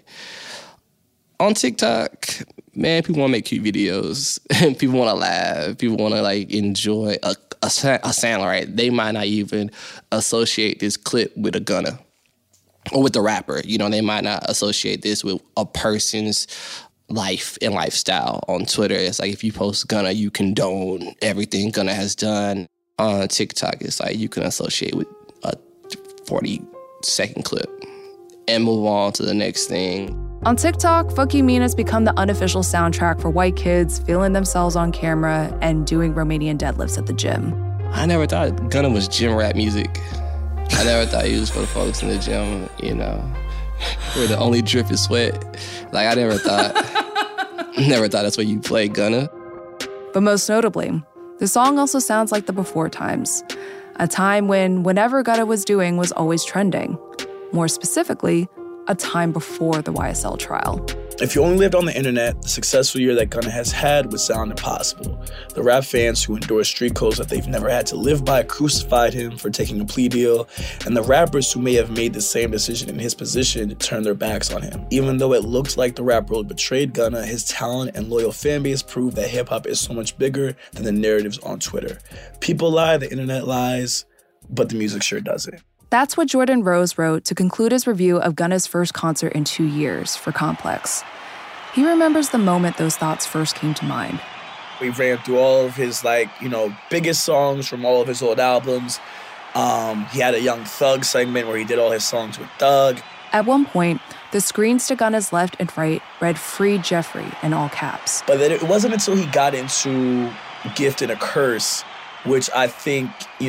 Speaker 23: On TikTok, man, people want to make cute videos. People want to laugh. People want to, like, enjoy a sound, right? They might not even associate this clip with a Gunna or with the rapper. You know, they might not associate this with a person's life and lifestyle. On Twitter, it's like if you post Gunna, you condone everything Gunna has done. On TikTok, it's like you can associate with a 40-second clip and move on to the next thing.
Speaker 8: On TikTok, Fuck You Mean has become the unofficial soundtrack for white kids feeling themselves on camera and doing Romanian deadlifts at the gym.
Speaker 23: I never thought Gunna was gym rap music. I never thought he was for the folks in the gym, you know, where the only drip is sweat. Like, I never thought that's where you play Gunna.
Speaker 8: But most notably, the song also sounds like the before times, a time when whatever Gunna was doing was always trending. More specifically, a time before the YSL trial.
Speaker 2: If you only lived on the internet, the successful year that Gunna has had would sound impossible. The rap fans who endorsed street codes that they've never had to live by crucified him for taking a plea deal, and the rappers who may have made the same decision in his position turned their backs on him. Even though it looked like the rap world betrayed Gunna, his talent and loyal fan base proved that hip-hop is so much bigger than the narratives on Twitter. People lie, the internet lies, but the music sure doesn't.
Speaker 8: That's what Jordan Rose wrote to conclude his review of Gunna's first concert in 2 years for Complex. He remembers the moment those thoughts first came to mind.
Speaker 2: We ran through all of his, biggest songs from all of his old albums. He had a Young Thug segment where he did all his songs with Thug.
Speaker 8: At one point, the screens to Gunna's left and right read "Free Jeffrey" in all caps.
Speaker 2: But then it wasn't until he got into Gift and a Curse, which I think,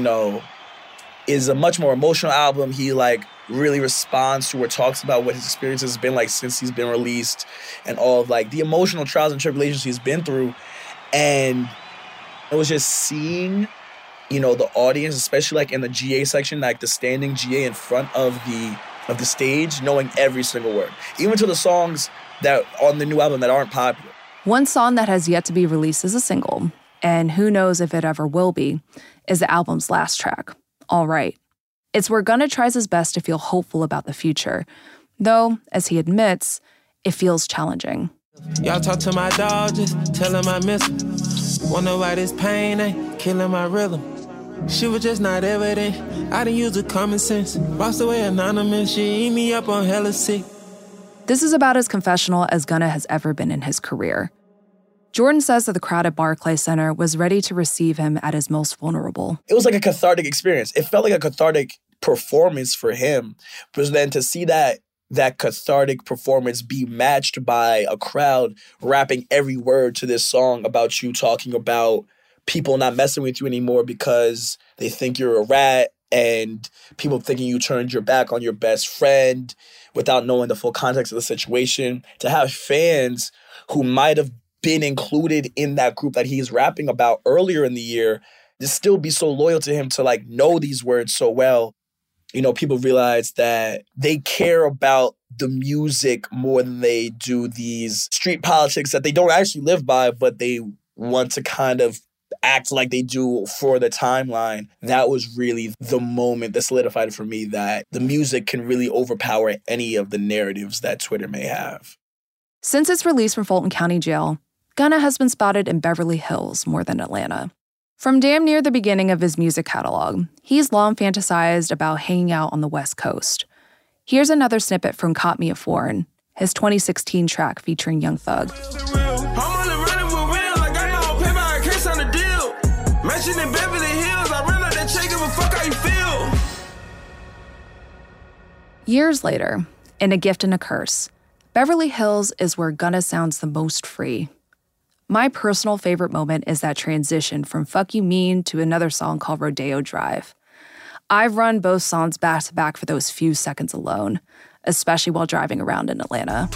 Speaker 2: is a much more emotional album. He really responds to or talks about what his experience has been like since he's been released and all of the emotional trials and tribulations he's been through. And it was just seeing, the audience, especially in the GA section, the standing GA in front of the stage, knowing every single word, even to the songs that on the new album that aren't popular.
Speaker 8: One song that has yet to be released as a single, and who knows if it ever will be, is the album's last track, All Right. It's where Gunna tries his best to feel hopeful about the future, though, as he admits, it feels challenging.
Speaker 1: Y'all talk to my dog, just tell him I miss him. Wonder why this pain ain't killing my rhythm. She was just not evident. I didn't use the common sense. Lost away anonymous. She eat me up on hella sick.
Speaker 8: This is about as confessional as Gunna has ever been in his career. Jordan says that the crowd at Barclays Center was ready to receive him at his most vulnerable.
Speaker 2: It was like a cathartic experience. It felt like a cathartic performance for him. But then to see that cathartic performance be matched by a crowd rapping every word to this song about you talking about people not messing with you anymore because they think you're a rat, and people thinking you turned your back on your best friend without knowing the full context of the situation. To have fans who might have been included in that group that he's rapping about earlier in the year, to still be so loyal to him, to like know these words so well. You know, people realize that they care about the music more than they do these street politics that they don't actually live by, but they want to kind of act like they do for the timeline. That was really the moment that solidified for me that the music can really overpower any of the narratives that Twitter may have.
Speaker 8: Since its release from Fulton County Jail, Gunna has been spotted in Beverly Hills more than Atlanta. From damn near the beginning of his music catalog, he's long fantasized about hanging out on the West Coast. Here's another snippet from Caught Me a Foreign, his 2016 track featuring Young Thug.
Speaker 1: In Beverly Hills, I run out that check, give a fuck how you feel.
Speaker 8: Years later, in A Gift and a Curse, Beverly Hills is where Gunna sounds the most free. My personal favorite moment is that transition from Fuck You Mean to another song called Rodeo Drive. I've run both songs back to back for those few seconds alone, especially while driving around in Atlanta.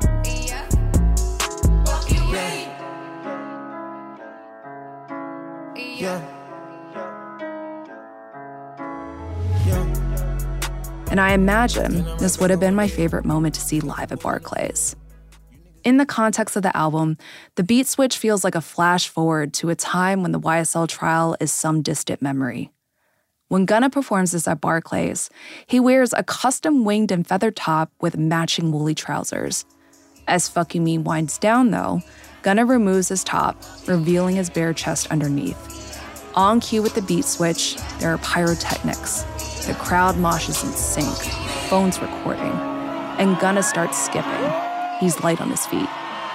Speaker 8: And I imagine this would have been my favorite moment to see live at Barclays. In the context of the album, the beat switch feels like a flash forward to a time when the YSL trial is some distant memory. When Gunna performs this at Barclays, he wears a custom winged and feathered top with matching woolly trousers. As Fuck You Mean winds down, though, Gunna removes his top, revealing his bare chest underneath. On cue with the beat switch, there are pyrotechnics. The crowd moshes in sync, phones recording, and Gunna starts skipping. He's light on his feet.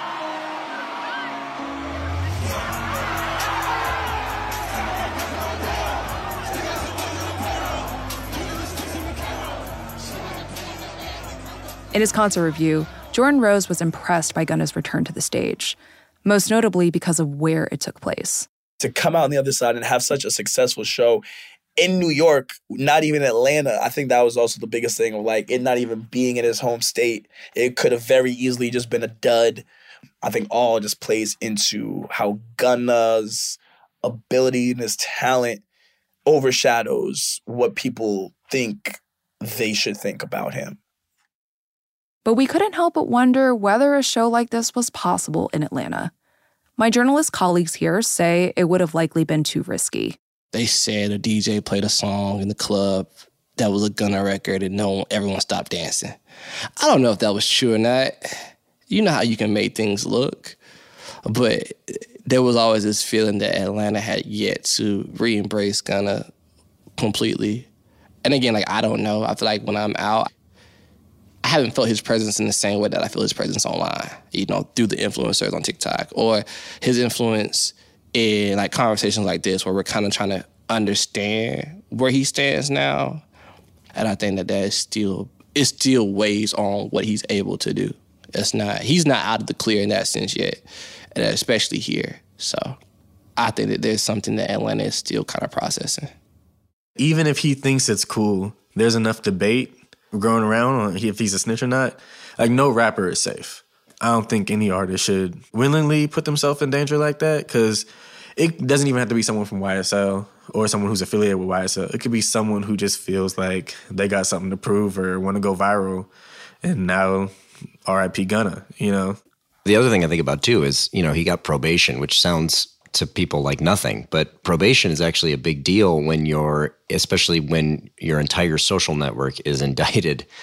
Speaker 8: In his concert review, Jordan Rose was impressed by Gunna's return to the stage, most notably because of where it took place.
Speaker 2: To come out on the other side and have such a successful show in New York, not even Atlanta, I think that was also the biggest thing of like it not even being in his home state. It could have very easily just been a dud. I think all just plays into how Gunna's ability and his talent overshadows what people think they should think about him.
Speaker 8: But we couldn't help but wonder whether a show like this was possible in Atlanta. My journalist colleagues here say it would have likely been too risky.
Speaker 23: They said a DJ played a song in the club that was a Gunna record and everyone stopped dancing. I don't know if that was true or not. You know how you can make things look. But there was always this feeling that Atlanta had yet to re-embrace Gunna completely. And again, I don't know. I feel like when I'm out, I haven't felt his presence in the same way that I feel his presence online, through the influencers on TikTok, or his influence in conversations like this where we're kind of trying to understand where he stands now. And I think that it still weighs on what he's able to do. He's not out of the clear in that sense yet, and especially here. So I think that there's something that Atlanta is still kind of processing.
Speaker 22: Even if he thinks it's cool, there's enough debate going around on if he's a snitch or not. No rapper is safe. I don't think any artist should willingly put themselves in danger like that, because it doesn't even have to be someone from YSL or someone who's affiliated with YSL. It could be someone who just feels like they got something to prove or want to go viral, and now R.I.P. Gunna,
Speaker 3: The other thing I think about, too, is, he got probation, which sounds to people like nothing. But probation is actually a big deal especially when your entire social network is indicted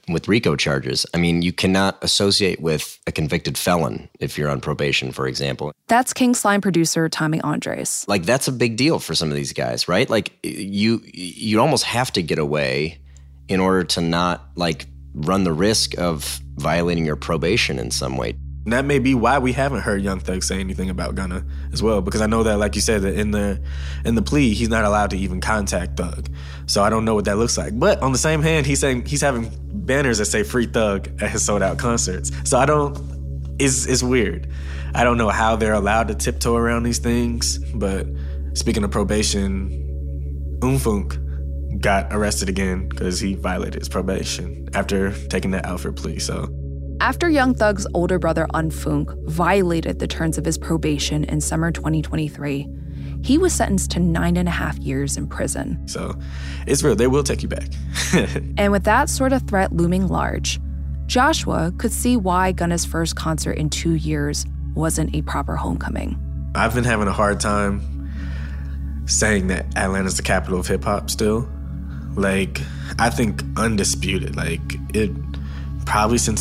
Speaker 3: with RICO charges. I mean, you cannot associate with a convicted felon if you're on probation, for example.
Speaker 8: That's King Slime producer Tommy Andres.
Speaker 3: Like, that's a big deal for some of these guys, right? Like, you almost have to get away in order to not, like, run the risk of violating your probation in some way.
Speaker 22: And that may be why we haven't heard Young Thug say anything about Gunna as well, because I know that, like you said, that in the plea, he's not allowed to even contact Thug. So I don't know what that looks like. But on the same hand, he's saying he's having banners that say "Free Thug" at his sold-out concerts. So it's weird. I don't know how they're allowed to tiptoe around these things. But speaking of probation, Unfunk got arrested again because he violated his probation after taking that Alfred plea. So.
Speaker 8: After Young Thug's older brother Unfunk violated the terms of his probation in summer 2023, he was sentenced to 9.5 years in prison.
Speaker 22: So it's real. They will take you back.
Speaker 8: And with that sort of threat looming large, Joshua could see why Gunna's first concert in 2 years wasn't a proper homecoming.
Speaker 22: I've been having a hard time saying that Atlanta's the capital of hip-hop still. Like, I think undisputed. Like, it... Probably since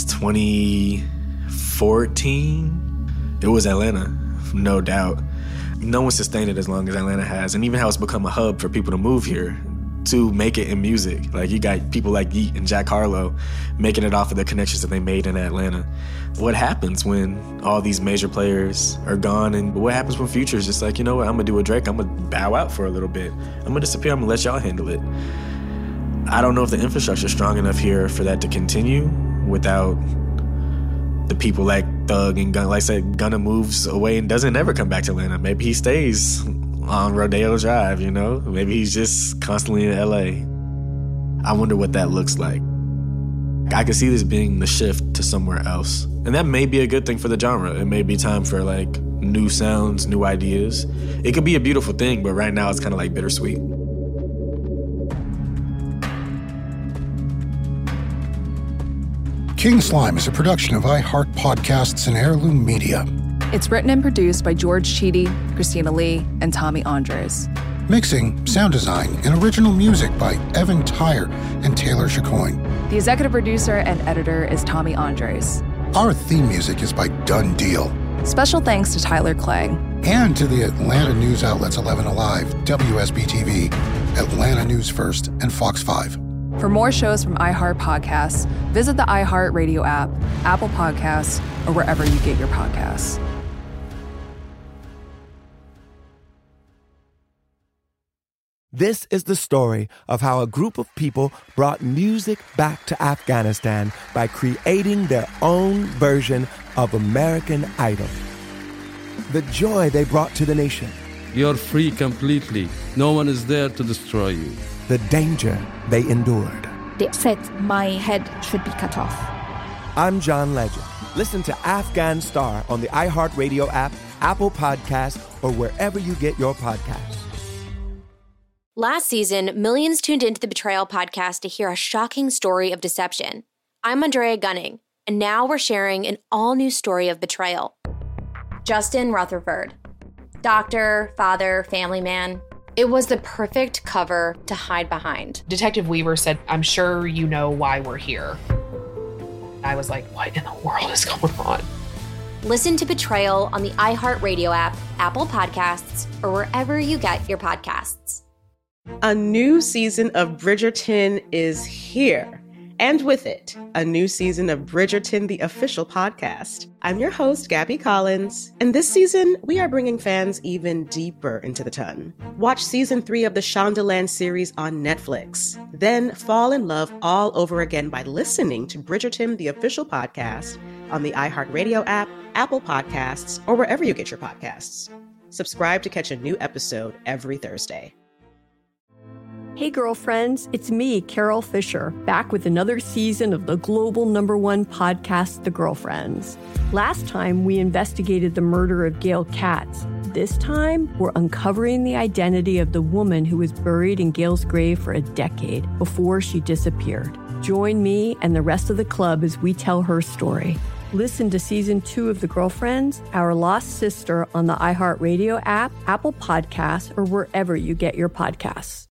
Speaker 22: 2014, it was Atlanta, no doubt. No one sustained it as long as Atlanta has, and even how it's become a hub for people to move here to make it in music. Like, you got people like Yeat and Jack Harlow making it off of the connections that they made in Atlanta. What happens when all these major players are gone, and what happens when Future's just like, you know what, I'm gonna do a Drake, I'm gonna bow out for a little bit. I'm gonna disappear, I'm gonna let y'all handle it. I don't know if the infrastructure's strong enough here for that to continue without the people like Thug and Gunna. Like I said, Gunna moves away and doesn't ever come back to Atlanta. Maybe he stays on Rodeo Drive, you know? Maybe he's just constantly in LA. I wonder what that looks like. I could see this being the shift to somewhere else. And that may be a good thing for the genre. It may be time for, like, new sounds, new ideas. It could be a beautiful thing, but right now it's kind of like bittersweet.
Speaker 10: King Slime is a production of iHeart Podcasts and Heirloom Media.
Speaker 8: It's written and produced by George Chidi, Christina Lee, and Tommy Andres.
Speaker 10: Mixing, sound design, and original music by Evan Tyre and Taylor Chacoin.
Speaker 8: The executive producer and editor is Tommy Andres.
Speaker 10: Our theme music is by Done Deal.
Speaker 8: Special thanks to Tyler Clegg.
Speaker 10: And to the Atlanta news outlets 11 Alive, WSB-TV, Atlanta News First, and Fox 5.
Speaker 8: For more shows from iHeart Podcasts, visit the iHeart Radio app, Apple Podcasts, or wherever you get your podcasts.
Speaker 4: This is the story of how a group of people brought music back to Afghanistan by creating their own version of American Idol. The joy they brought to the nation.
Speaker 6: You're free completely. No one is there to destroy you.
Speaker 4: The danger they endured.
Speaker 5: They said my head should be cut off.
Speaker 4: I'm John Legend. Listen to Afghan Star on the iHeartRadio app, Apple Podcasts, or wherever you get your podcasts.
Speaker 7: Last season, millions tuned into the Betrayal podcast to hear a shocking story of deception. I'm Andrea Gunning, and now we're sharing an all-new story of betrayal. Justin Rutherford. Doctor, father, family man. It was the perfect cover to hide behind.
Speaker 25: Detective Weaver said, "I'm sure you know why we're here." I was like, what in the world is going on?
Speaker 7: Listen to Betrayal on the iHeartRadio app, Apple Podcasts, or wherever you get your podcasts.
Speaker 27: A new season of Bridgerton is here. And with it, a new season of Bridgerton, the official podcast. I'm your host, Gabby Collins, and this season, we are bringing fans even deeper into the ton. Watch season 3 of the Shondaland series on Netflix. Then fall in love all over again by listening to Bridgerton, the official podcast, on the iHeartRadio app, Apple Podcasts, or wherever you get your podcasts. Subscribe to catch a new episode every Thursday.
Speaker 28: Hey girlfriends, it's me, Carol Fisher, back with another season of the global #1 podcast, The Girlfriends. Last time, we investigated the murder of Gail Katz. This time, we're uncovering the identity of the woman who was buried in Gail's grave for a decade before she disappeared. Join me and the rest of the club as we tell her story. Listen to Season 2 of The Girlfriends, Our Lost Sister on the iHeartRadio app, Apple Podcasts, or wherever you get your podcasts.